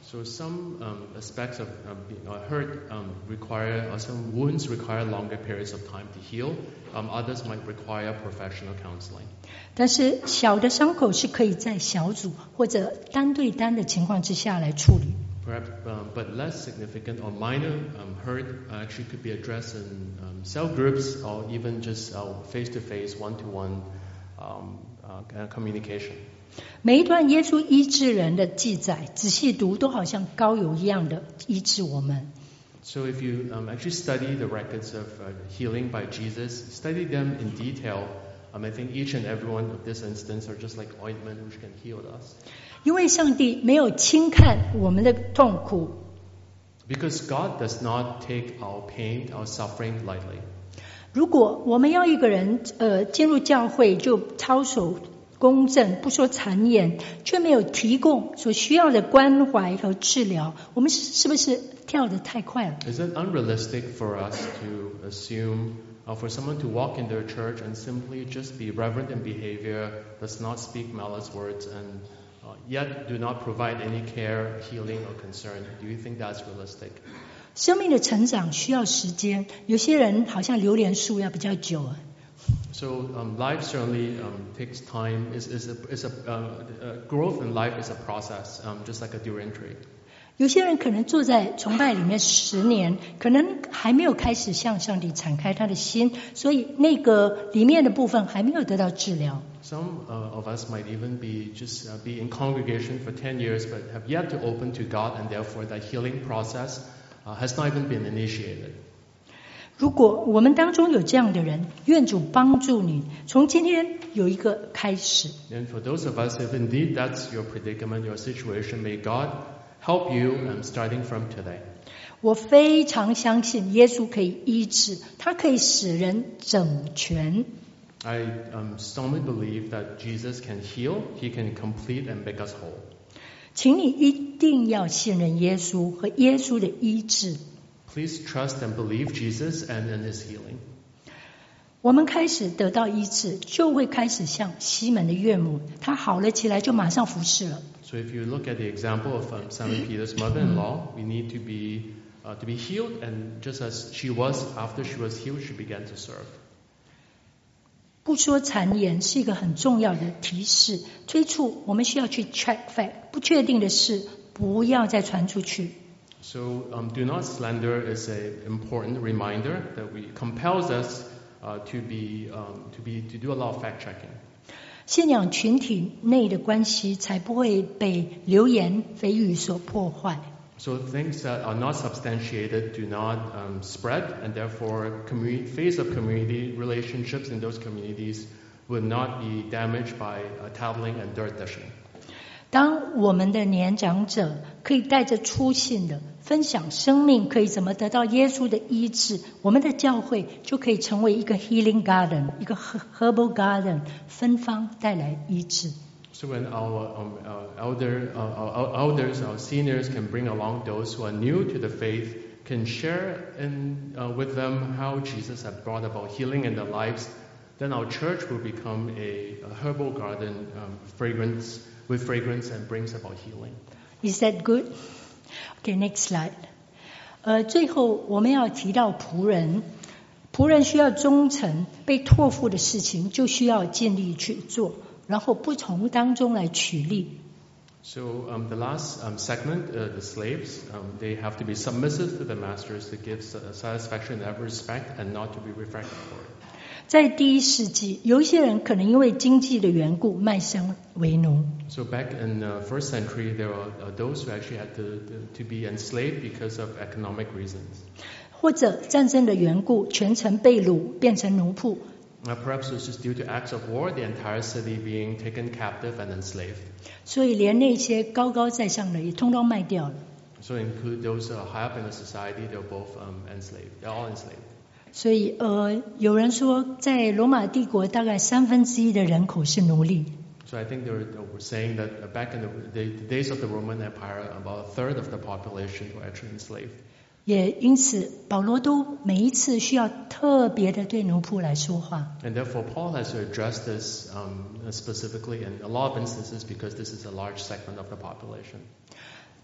So some um, aspects of um, being, uh, hurt um, require, uh, some wounds require longer periods of time to heal. Um, others might require professional counseling. 但是小的伤口是可以在小组或者单对单的情况之下来处理。 Perhaps, um, but less significant or minor um, hurt actually could be addressed in um, cell groups or even just uh, face-to-face, one-to-one um, uh, communication. 每一段耶稣医治人的记载，仔细读都好像膏油一样的医治我们。 So if you um, actually study the records of uh, healing by Jesus, study them in detail, um, I think each and every one of this instance are just like ointment which can heal us. 因为上帝没有轻看我们的痛苦。 Because God does not take our pain, our suffering lightly. 如果我们要一个人呃进入教会就操守公正，不说谗言，却没有提供所需要的关怀和治疗，我们是不是跳得太快了？ Is it unrealistic for us to assume uh, for someone to walk into a church and simply just be reverent in behavior, does not speak malice words, and uh, yet do not provide any care, healing, or concern? Do you think that's realistic? 生命的成长需要时间，有些人好像榴莲树要比较久啊。 So um, life certainly um, takes time. Is is a, is a uh, uh, growth in life is a process, um, just like a durian tree. 有些人可能坐在崇拜里面十年，可能还没有开始向上帝敞开他的心，所以那个里面的部分还没有得到治疗。 Some uh, of us might even be just uh, be in congregation for ten years, but have yet to open to God, and therefore that healing process uh, has not even been initiated. 如果我们当中有这样的人，愿主帮助你，从今天有一个开始。 And for those of us, if indeed that's your predicament, your situation, may God help you um, starting from today. 我非常相信耶稣可以医治，他可以使人整全。 I um, strongly believe that Jesus can heal, He can complete and make us whole. 请你一定要信任耶稣和耶稣的医治。 Please trust and believe Jesus and in His healing. 我们开始得到医治，就会开始像西门的岳母，她好了起来就马上服侍了。 So if you look at the example of um, Simon Peter's mother-in-law, we need to be uh, to be healed, and just as she was, after she was healed, she began to serve. 不说谗言是一个很重要的提示，催促我们需要去 check fact， 不确定的事不要再传出去。 So um, do not slander is an important reminder that we compels us uh, to be um, to be to do a lot of fact checking. 信仰群体内的关系才不会被流言蜚语所破坏。 So things that are not substantiated do not um, spread, and therefore community, face of community relationships in those communities will not be damaged by uh, tattling and dirt dishing. 当我们的年长者可以带着初信的分享生命可以怎么得到耶稣的医治，我们的教会就可以成为一个 healing garden， 一个 herbal garden， 芬芳带来医治。 So when our, um, our elder, uh, our elders, our seniors can bring along those who are new to the faith, can share in, uh, with them how Jesus has brought about healing in their lives, then our church will become a, a herbal garden um, fragrance with fragrance and brings about healing. Is that good? Okay, next slide. 呃，最后我们要提到仆人，仆人需要忠诚，被托付的事情就需要尽力去做，然后不从当中来取利。 So um, the last um, segment, uh, the slaves, um, they have to be submissive to the masters to give satisfaction in every respect and not to be refractory for it. 在第一世纪，有一些人可能因为经济的缘故卖身为奴。 So back in the first century, there were uh, those who actually had to, to, to be enslaved because of economic reasons. 或者战争的缘故，全城被掳，变成奴仆。 Uh, perhaps it was just due to acts of war, the entire city being taken captive and enslaved. 所以连那些高高在上的也通通卖掉了。 So include those uh, high up in the society, they're both um, enslaved. They're all enslaved. 所以呃，有人说，在罗马帝国大概三分之一的人口是奴隶。 So I think they were, they were saying that uh, back in the, the, the days of the Roman Empire, about a third of the population were actually enslaved. 也因此，保罗都每一次需要特别的对奴仆来说话。 And therefore, Paul has to address this um, specifically in a lot of instances because this is a large segment of the population.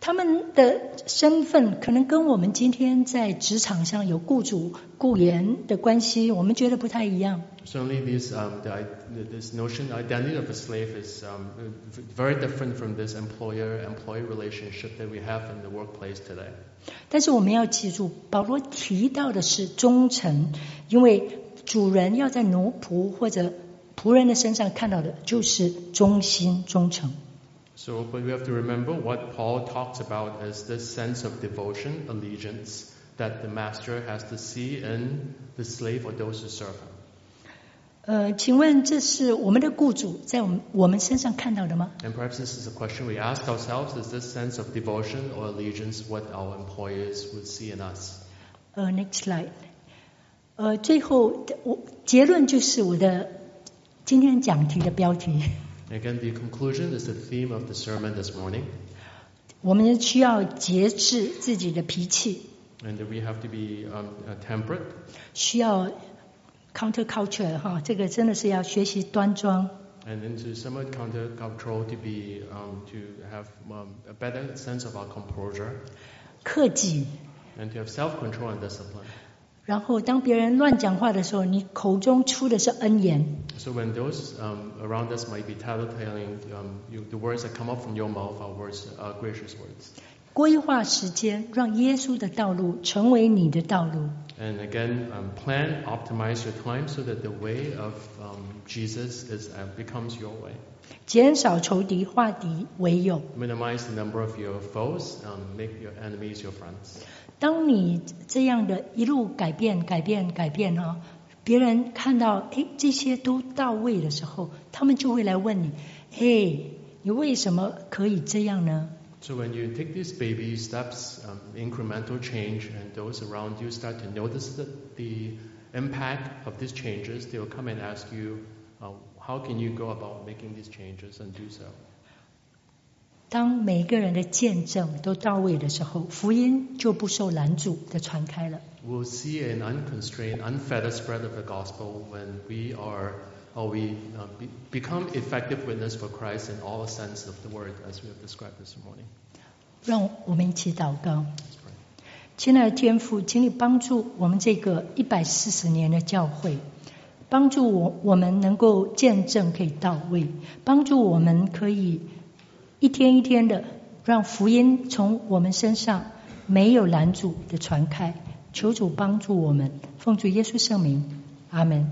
他们的身份可能跟我们今天在职场上有雇主雇员的关系，我们觉得不太一样。 Certainly, this um, the, this notion, the identity of a slave is um, very different from this employer-employee relationship that we have in the workplace today. 但是我们要记住，保罗提到的是忠诚，因为主人要在奴仆或者仆人的身上看到的就是忠心忠诚。 So, but we have to remember what Paul talks about as this sense of devotion, allegiance, that the master has to see in the slave or those who serve him. 呃，请问这是我们的雇主在我们我们身上看到的吗？ And perhaps this is a question we ask ourselves: Is this sense of devotion or allegiance what our employers would see in us? 呃 ，next slide。呃，最后我结论就是我的今天讲题的标题。 Again, the conclusion is the theme of the sermon this morning. 我们需要节制自己的脾气。 And we have to be um, temperate. 需要 counterculture 哈，这个真的是要学习端庄。 And into somewhat countercultural to be um, to have um, a better sense of our composure. 克己。 And to have self-control and discipline. 然后当别人乱讲话的时候，你口中出的是恩言。 So when those um, around us might be tattling, um, you, the words that come up from your mouth are words, uh, gracious words. 规划时间，让耶稣的道路成为你的道路。 And again, um, plan, optimize your time so that the way of um, Jesus is uh, becomes your way. 减少仇敌，化敌为友。 Minimize the number of your foes, um, make your enemies your friends. 当你这样的一路改变、改变、改变哈，别人看到哎这些都到位的时候，他们就会来问你：嘿，你为什么可以这样呢？ So when you take these baby steps, um, incremental change, and those around you start to notice the, the impact of these changes, they will come and ask you, uh, how can you go about making these changes and do so? 当每个人的见证都到位的时候，福音就不受拦阻的传开了。 We'll see an unconstrained, unfettered spread of the gospel when we are, or we uh, be, become effective witness for Christ in all sense of the word, as we have described this morning. 让我们一起祷告。亲爱的天父，请你帮助我们这个一百四十年的教会，帮助我我们能够见证可以到位，帮助我们可以一天一天的让福音从我们身上没有拦阻的传开。求主帮助我们，奉主耶稣圣名，阿门。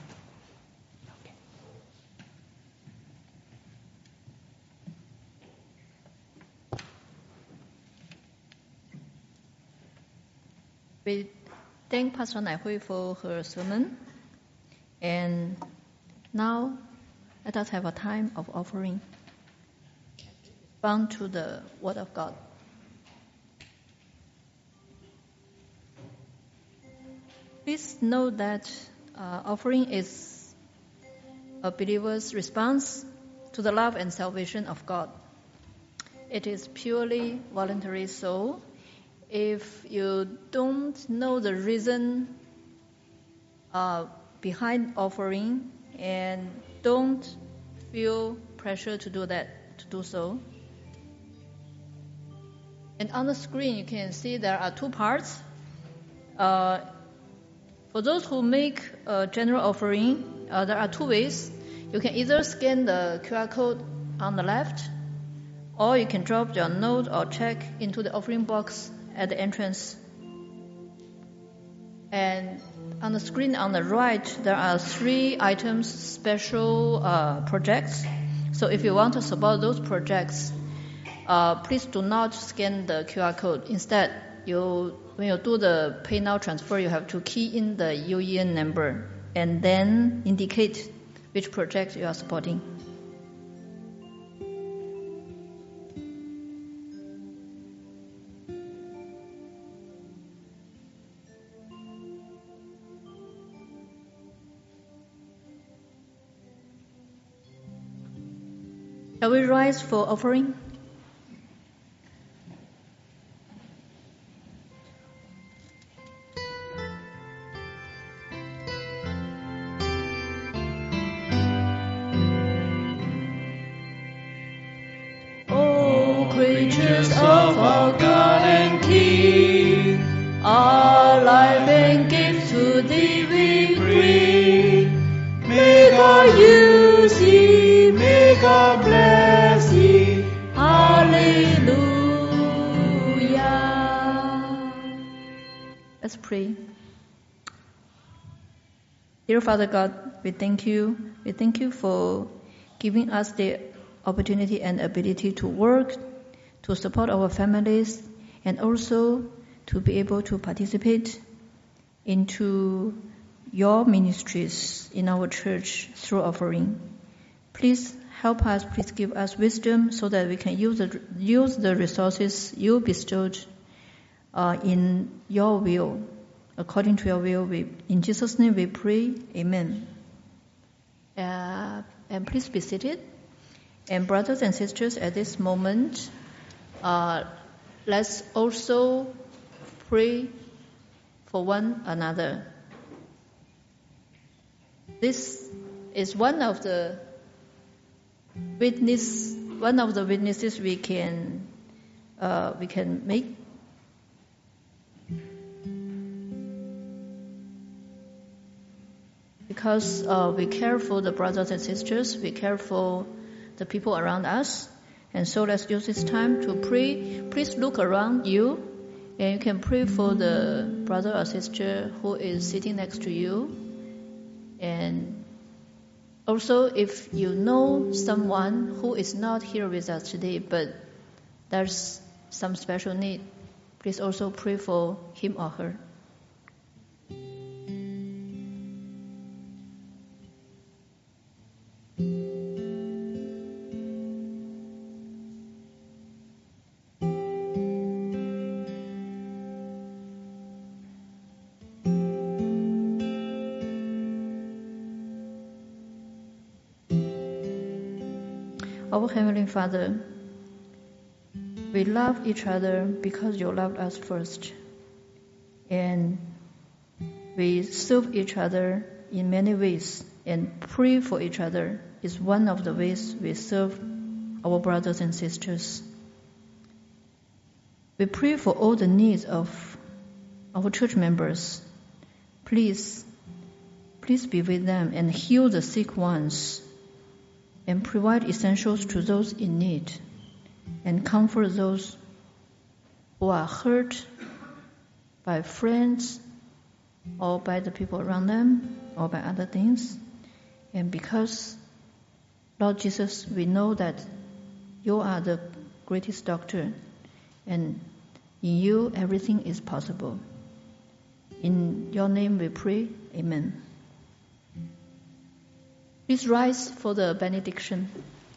We thank Pastor Nai Hui for her sermon. And now let us have a time of offering. Bound to the Word of God. Please note that uh, offering is a believer's response to the love and salvation of God. It is purely voluntary, so if you don't know the reason uh, behind offering and don't feel pressure to do that, to do so. And on the screen you can see there are two parts. Uh, for those who make a general offering, uh, there are two ways. You can either scan the Q R code on the left, or you can drop your note or check into the offering box at the entrance. And on the screen on the right, there are three items, special uh, projects. So if you want to support those projects, uh, please do not scan the Q R code. Instead, you when you do the pay now transfer, you have to key in the U E N number and then indicate which project you are supporting. Shall we rise for offering? Oh, great creatures of our God and King. Our life and gift to Thee we bring. May God use Thee, may God bless Thee. Hallelujah. Let's pray. Dear Father God, we thank you. We thank you for giving us the opportunity and ability to work, to support our families, and also to be able to participate into your ministries in our church through offering. Please help us, please give us wisdom so that we can use the, use the resources you bestowed uh, in your will. According to your will, we, in Jesus' name we pray, amen. Uh, and please be seated. And brothers and sisters, at this moment, uh, let's also pray for one another. This is one of the witness, one of the witnesses we can uh, we can make. Because uh, we care for the brothers and sisters, we care for the people around us. And so let's use this time to pray. Please look around you, and you can pray for the brother or sister who is sitting next to you. And also, if you know someone who is not here with us today, but there's some special need, please also pray for him or her. Our Heavenly Father, we love each other because you loved us first. And we serve each other in many ways, and pray for each other is one of the ways we serve our brothers and sisters. We pray for all the needs of our church members. Please, please be with them and heal the sick ones, and provide essentials to those in need, and comfort those who are hurt by friends or by the people around them or by other things. And because, Lord Jesus, we know that you are the greatest doctor, and in you everything is possible. In your name we pray, amen. Please rise for the benediction.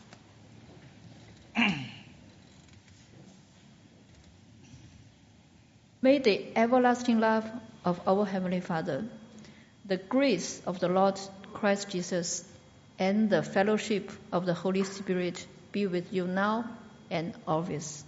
May the everlasting love of our Heavenly Father, the grace of the Lord Christ Jesus, and the fellowship of the Holy Spirit be with you now and always.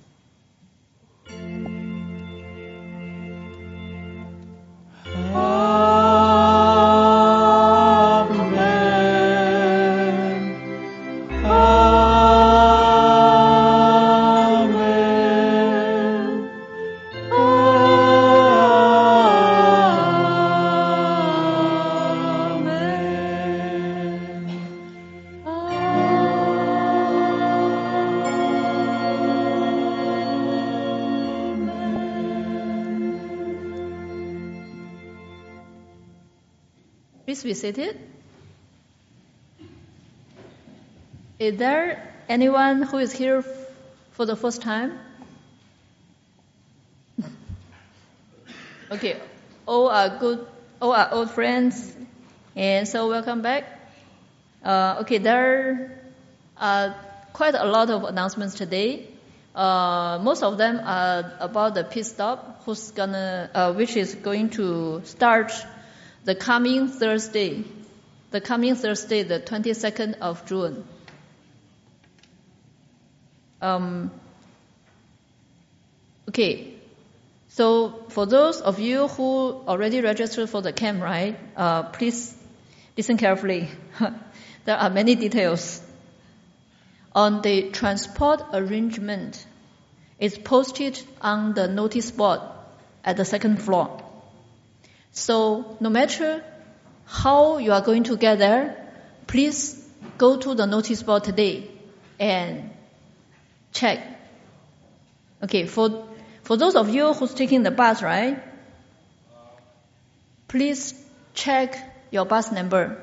Please be seated. Is there anyone who is here for the first time? Okay, all are good, all are old friends, and so welcome back. Uh, okay, there are quite a lot of announcements today. Uh, most of them are about the pit stop, who's gonna, uh, which is going to start the coming Thursday, the coming Thursday, the twenty-second of June. Um, okay, so for those of you who already registered for the camp, right, uh, please listen carefully. There are many details. On the transport arrangement, is posted on the notice board at the second floor. So no matter how you are going to get there, please go to the notice board today and check. Okay, for for those of you who's taking the bus, right? Please check your bus number.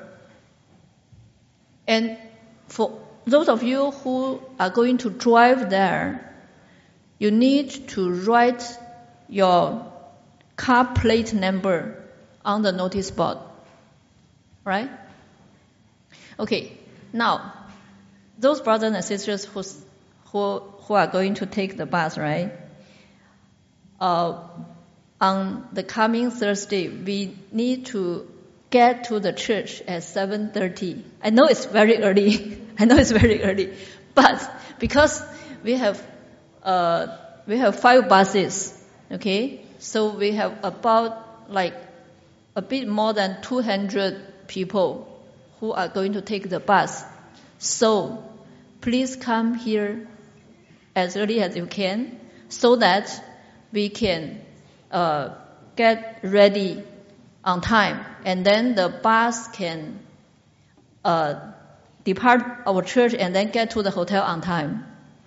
And for those of you who are going to drive there, you need to write your car plate number on the notice board. Right? Okay, now, those brothers and sisters who's, who who are going to take the bus, right? Uh, on the coming Thursday, we need to get to the church at seven thirty. I know it's very early. I know it's very early, but because we have uh, we have five buses, okay, so we have about like a bit more than two hundred people who are going to take the bus. So please come here as early as you can so that we can uh, get ready on time, and then the bus can uh, depart our church and then get to the hotel on time.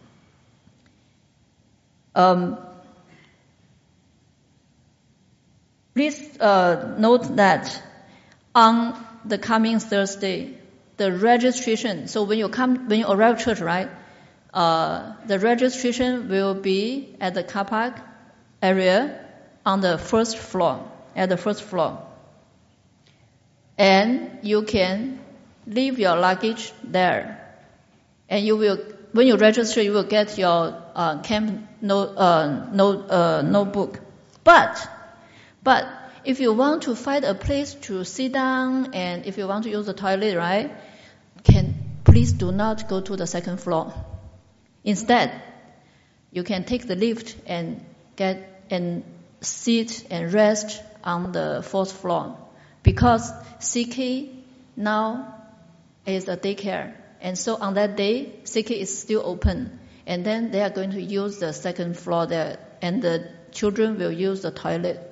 Um, please uh, note that on the coming Thursday, the registration, so when you come, when you arrive church, right, uh, the registration will be at the car park area on the first floor, at the first floor. And you can leave your luggage there. And you will, when you register, you will get your uh, camp note, uh, note, uh, notebook. But, but, if you want to find a place to sit down and if you want to use the toilet, right, can please do not go to the second floor. Instead, you can take the lift and get and sit and rest on the fourth floor, because C K now is a daycare, and so on that day C K is still open, and then they are going to use the second floor there, and the children will use the toilet.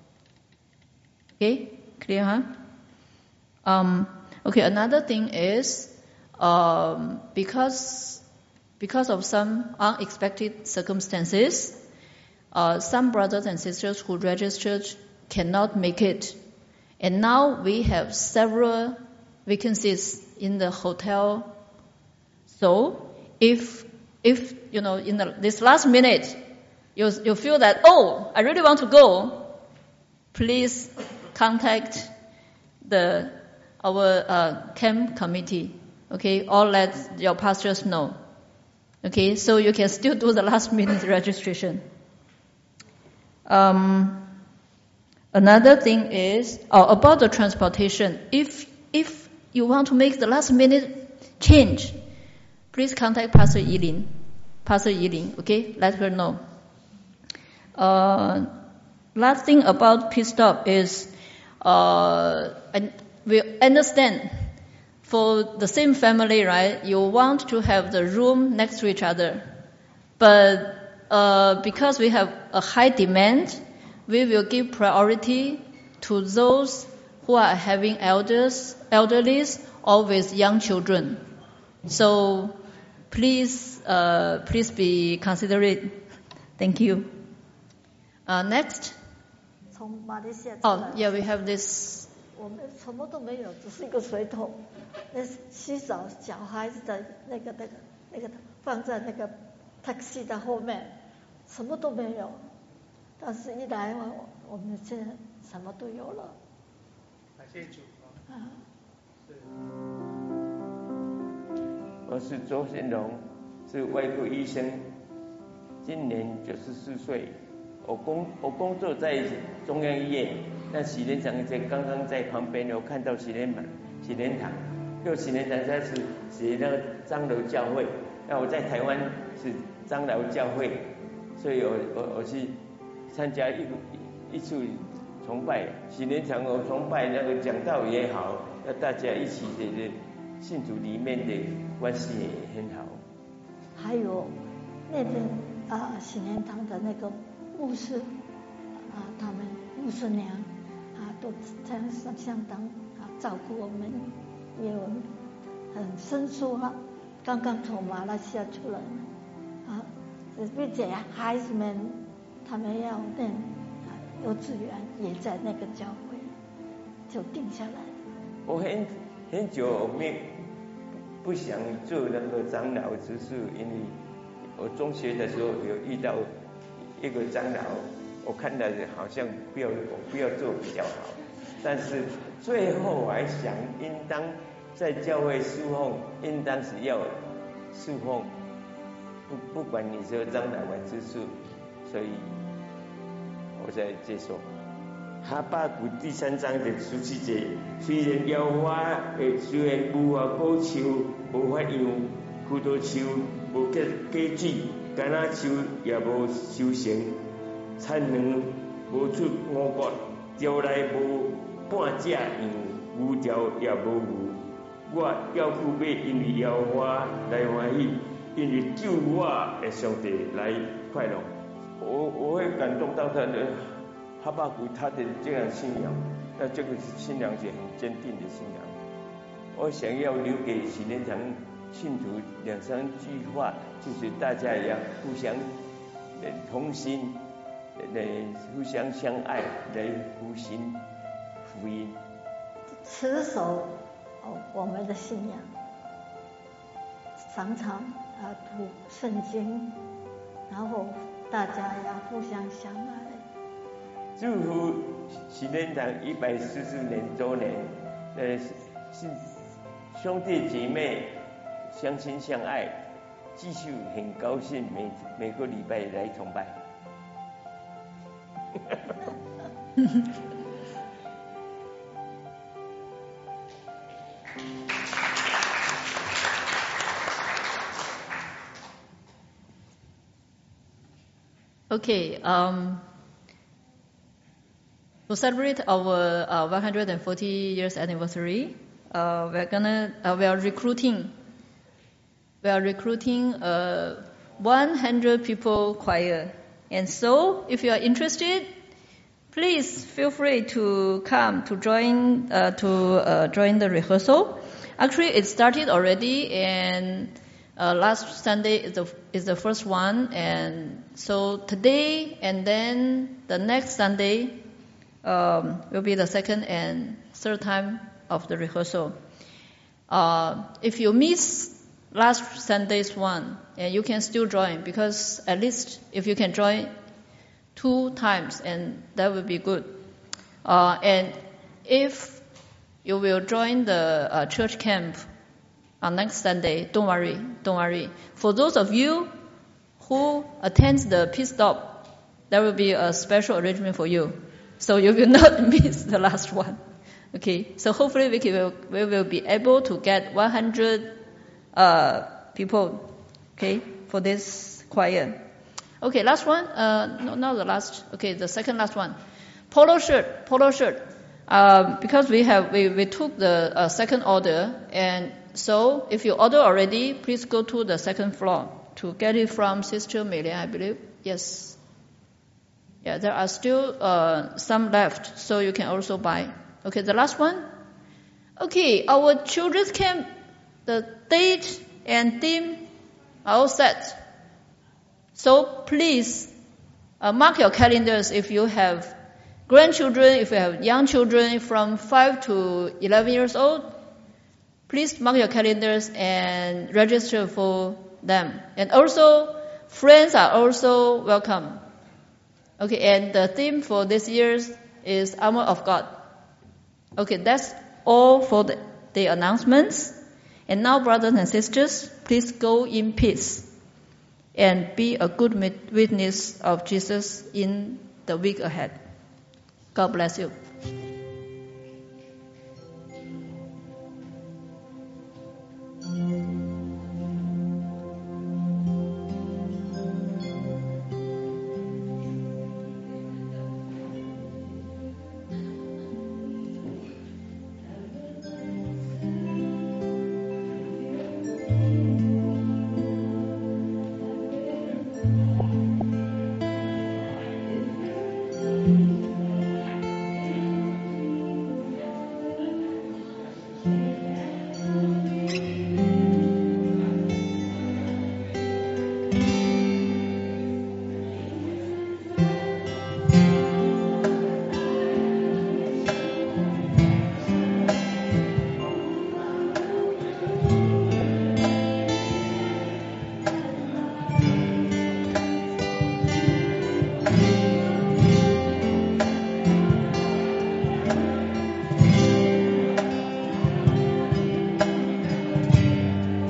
Okay, clear, huh? Um, okay, another thing is, um, because because of some unexpected circumstances, uh, some brothers and sisters who registered cannot make it, and now we have several vacancies in the hotel. So, if if you know in the, this last minute, you you feel that oh, I really want to go, please contact the our uh, camp committee, okay, or let your pastors know, okay, so you can still do the last minute registration. Um, another thing is oh, about the transportation. If if you want to make the last minute change, please contact Pastor Yilin, Pastor Yilin, okay, let her know. Uh, last thing about pit stop is. Uh, and we understand for the same family, right? You want to have the room next to each other, but uh, because we have a high demand, we will give priority to those who are having elders, elderlies, or with young children. So please, uh, please be considerate. Thank you. Uh, next. Oh, yeah, we have this. 我们什么都没有，只是一个水桶，那洗澡小孩子的那个那个那个放在那个 taxi 的后面，什么都没有。但是一来我们现在什么都有了。 感谢主啊！ 我是周先荣，是外科医生，今年九十四岁。我工我工作在中央医院，那喜莲堂在刚刚在旁边，有看到喜莲堂，喜莲堂，因为喜莲堂它是写那个张楼教会，那我在台湾是张楼教会，所以我我我去参加一一处崇拜，喜莲堂我崇拜那个讲道也好，那大家一起的信主里面的关系也很好。 还有那边啊喜年堂的那个牧师啊，他们牧师娘啊，都这样相相当啊照顾我们，因为我们很生疏哈，刚刚从马来西亚出来啊，并且孩子们他们要念啊幼稚园，也在那个教会，就定下来。 我很很久没不想做那个长老执事，因为我中学的时候有遇到一个长老，我看到好像不要我不要做比较好，但是最后我还想，应当在教会侍奉，应当是要侍奉，不不管你是长老还是执事，所以我才接受。哈巴谷第三章的十七节，虽然妖花会虽然无花果树无法样，葡萄树无结果子，橄榄树也无收成，产卵无出五角，条内无半只羊，牛条也无牛。我要苦买，因为妖花来欢喜，因为救我的上帝来快乐。我我会感动到他的。哈巴谷他的这样信仰，那这个信仰是很坚定的信仰。我想要留给喜年堂信徒两三句话，就是大家也要互相同心，来互相相爱，来互信福音， 持守哦我们的信仰，常常啊读圣经，然后大家要互相相爱。 祝福喜年堂一百四十年周年，呃，是兄弟姐妹相亲相爱，继续很高兴每每个礼拜来崇拜。 Okay, um, to celebrate our uh, one hundred forty years anniversary, uh, we're gonna uh, we are recruiting we are recruiting a one hundred people choir, and so if you are interested, please feel free to come to join uh, to uh, join the rehearsal. Actually, it started already, and uh, last Sunday is the is the first one, and so today and then the next Sunday. Um, will be the second and third time of the rehearsal. Uh, if you miss last Sunday's one, and you can still join, because at least if you can join two times, and that will be good. Uh, and if you will join the uh, church camp on next Sunday, don't worry, don't worry. For those of you who attend the Peace Stop, there will be a special arrangement for you. So you will not miss the last one. Okay, so hopefully we, can, we will be able to get one hundred uh, people, okay, for this choir. Okay, last one. Uh, no, not the last. Okay, the second last one. Polo shirt, polo shirt. Uh, because we have we, we took the uh, second order, and so if you order already, please go to the second floor to get it from Sister Melia, I believe. Yes. Yeah, there are still uh, some left, so you can also buy. Okay, the last one. Okay, our children's camp, the date and theme are all set. So please uh, mark your calendars if you have grandchildren, if you have young children from five to eleven years old. Please mark your calendars and register for them. And also, friends are also welcome. Okay, and the theme for this year is Armor of God. Okay, that's all for the, the announcements. And now, brothers and sisters, please go in peace and be a good witness of Jesus in the week ahead. God bless you.